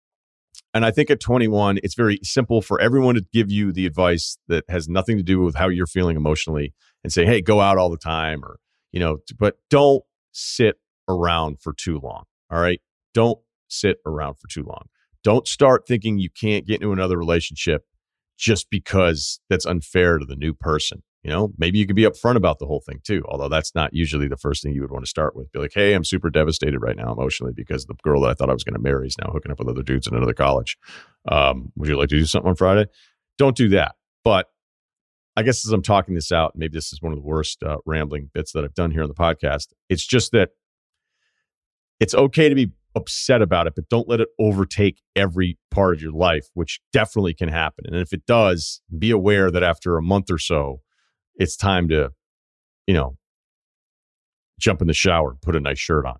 And I think at twenty-one, it's very simple for everyone to give you the advice that has nothing to do with how you're feeling emotionally and say, hey, go out all the time or, you know, but don't sit around for too long. All right. Don't sit around for too long. Don't start thinking you can't get into another relationship just because that's unfair to the new person. You know, maybe you could be upfront about the whole thing too, although that's not usually the first thing you would want to start with. Be like, hey, I'm super devastated right now emotionally because the girl that I thought I was going to marry is now hooking up with other dudes in another college. Um, would you like to do something on Friday? Don't do that. But I guess as I'm talking this out, maybe this is one of the worst uh, rambling bits that I've done here on the podcast. It's just that it's okay to be upset about it, but don't let it overtake every part of your life, which definitely can happen. And if it does, be aware that after a month or so, it's time to, you know, jump in the shower and put a nice shirt on.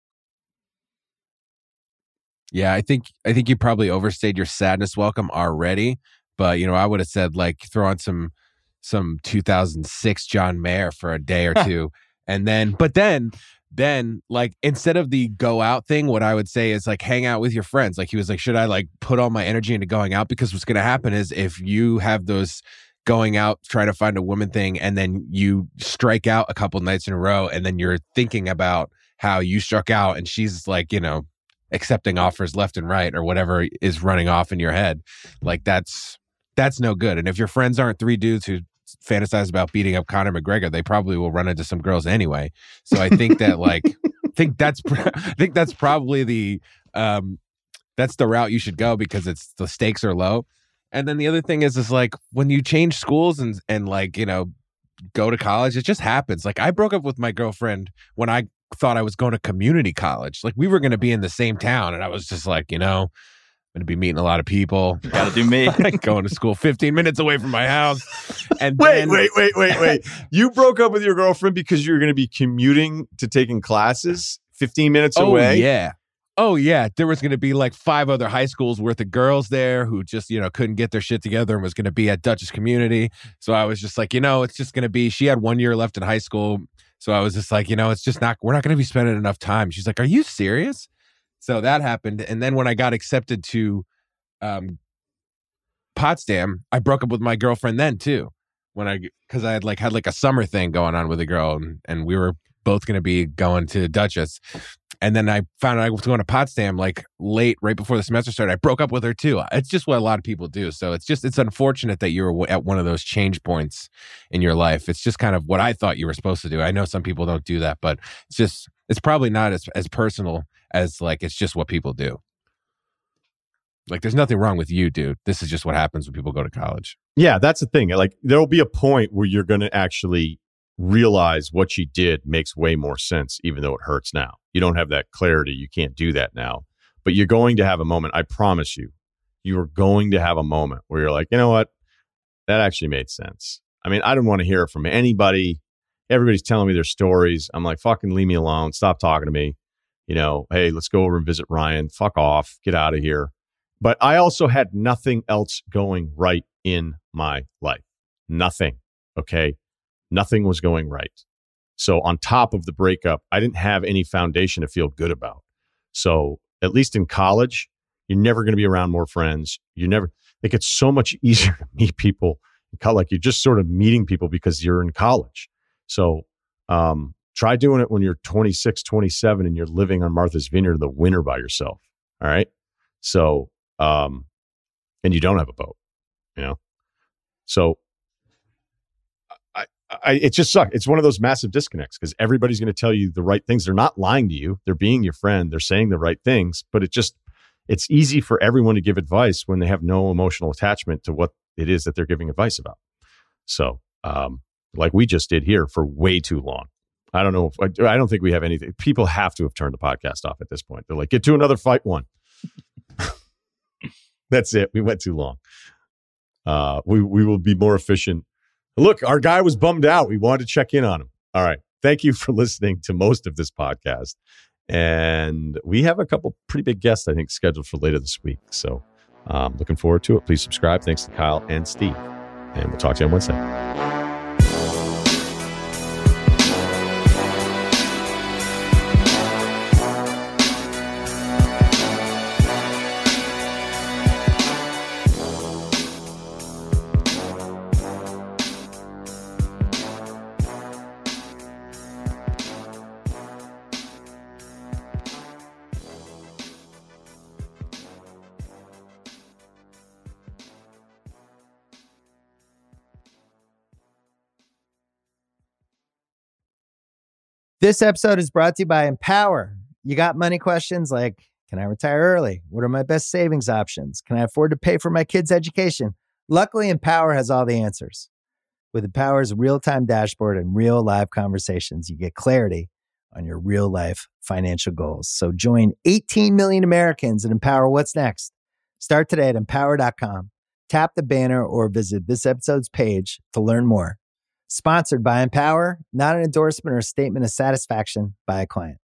Yeah, I think I think you probably overstayed your sadness welcome already. But, you know, I would have said like throw on some some two thousand six John Mayer for a day or two. And then, but then, then like instead of the go out thing, what I would say is like hang out with your friends. Like he was like, should I like put all my energy into going out? Because what's going to happen is if you have those going out, trying to find a woman thing, and then you strike out a couple nights in a row, and then you're thinking about how you struck out and she's like, you know, accepting offers left and right or whatever is running off in your head. Like that's, that's no good. And if your friends aren't three dudes who fantasize about beating up Conor McGregor, they probably will run into some girls anyway. So I think that like, I think that's, I think that's probably the, um, that's the route you should go because it's the stakes are low. And then the other thing is, is like when you change schools and, and like, you know, go to college, it just happens. Like I broke up with my girlfriend when I thought I was going to community college. Like we were going to be in the same town. And I was just like, you know, I'm going to be meeting a lot of people. Got to do me. Going to school fifteen minutes away from my house. And wait, then, wait, wait, wait, wait. You broke up with your girlfriend because you were going to be commuting to taking classes fifteen minutes oh, away? Yeah. Oh, yeah. There was going to be like five other high schools worth of girls there who just, you know, couldn't get their shit together and was going to be at Dutchess Community. So I was just like, you know, it's just going to be, she had one year left in high school. So I was just like, you know, it's just not, we're not going to be spending enough time. She's like, are you serious? So that happened. And then when I got accepted to um, Potsdam, I broke up with my girlfriend then too. When I, cause I had like, had like a summer thing going on with a girl and, and we were both going to be going to Dutchess. And then I found out I was going to Potsdam like late, right before the semester started. I broke up with her too. It's just what a lot of people do. So it's just, it's unfortunate that you were at one of those change points in your life. It's just kind of what I thought you were supposed to do. I know some people don't do that, but it's just, it's probably not as, as personal as like, it's just what people do. Like, there's nothing wrong with you, dude. This is just what happens when people go to college. Yeah, that's the thing. Like, there'll be a point where you're going to actually realize what she did makes way more sense, even though it hurts now. You don't have that clarity. You can't do that now. But you're going to have a moment. I promise you, you are going to have a moment where you're like, you know what? That actually made sense. I mean, I don't want to hear it from anybody. Everybody's telling me their stories. I'm like, fucking leave me alone. Stop talking to me. You know, hey, let's go over and visit Ryan. Fuck off. Get out of here. But I also had nothing else going right in my life. Nothing. Okay. Nothing was going right. So on top of the breakup, I didn't have any foundation to feel good about. So at least in college, you're never going to be around more friends. You never, like, it's so much easier to meet people in college. Like, you're just sort of meeting people because you're in college. So um, try doing it when you're twenty-six, twenty-seven and you're living on Martha's Vineyard in the winter by yourself. All right. So, um, and you don't have a boat, you know? So I, I, it just sucks. It's one of those massive disconnects because everybody's going to tell you the right things. They're not lying to you. They're being your friend. They're saying the right things, but it just, it's easy for everyone to give advice when they have no emotional attachment to what it is that they're giving advice about. So, um, like we just did here for way too long. I don't know. If, I, I don't think we have anything. People have to have turned the podcast off at this point. They're like, get to another fight one. That's it. We went too long. Uh, we, we will be more efficient. Look, our guy was bummed out. We wanted to check in on him. All right. Thank you for listening to most of this podcast. And we have a couple pretty big guests, I think, scheduled for later this week. So um, looking forward to it. Please subscribe. Thanks to Kyle and Steve. And we'll talk to you on Wednesday. This episode is brought to you by Empower. You got money questions like, can I retire early? What are my best savings options? Can I afford to pay for my kids' education? Luckily, Empower has all the answers. With Empower's real-time dashboard and real live conversations, you get clarity on your real-life financial goals. So join eighteen million Americans and Empower what's next. Start today at empower dot com. Tap the banner or visit this episode's page to learn more. Sponsored by Empower, not an endorsement or a statement of satisfaction by a client.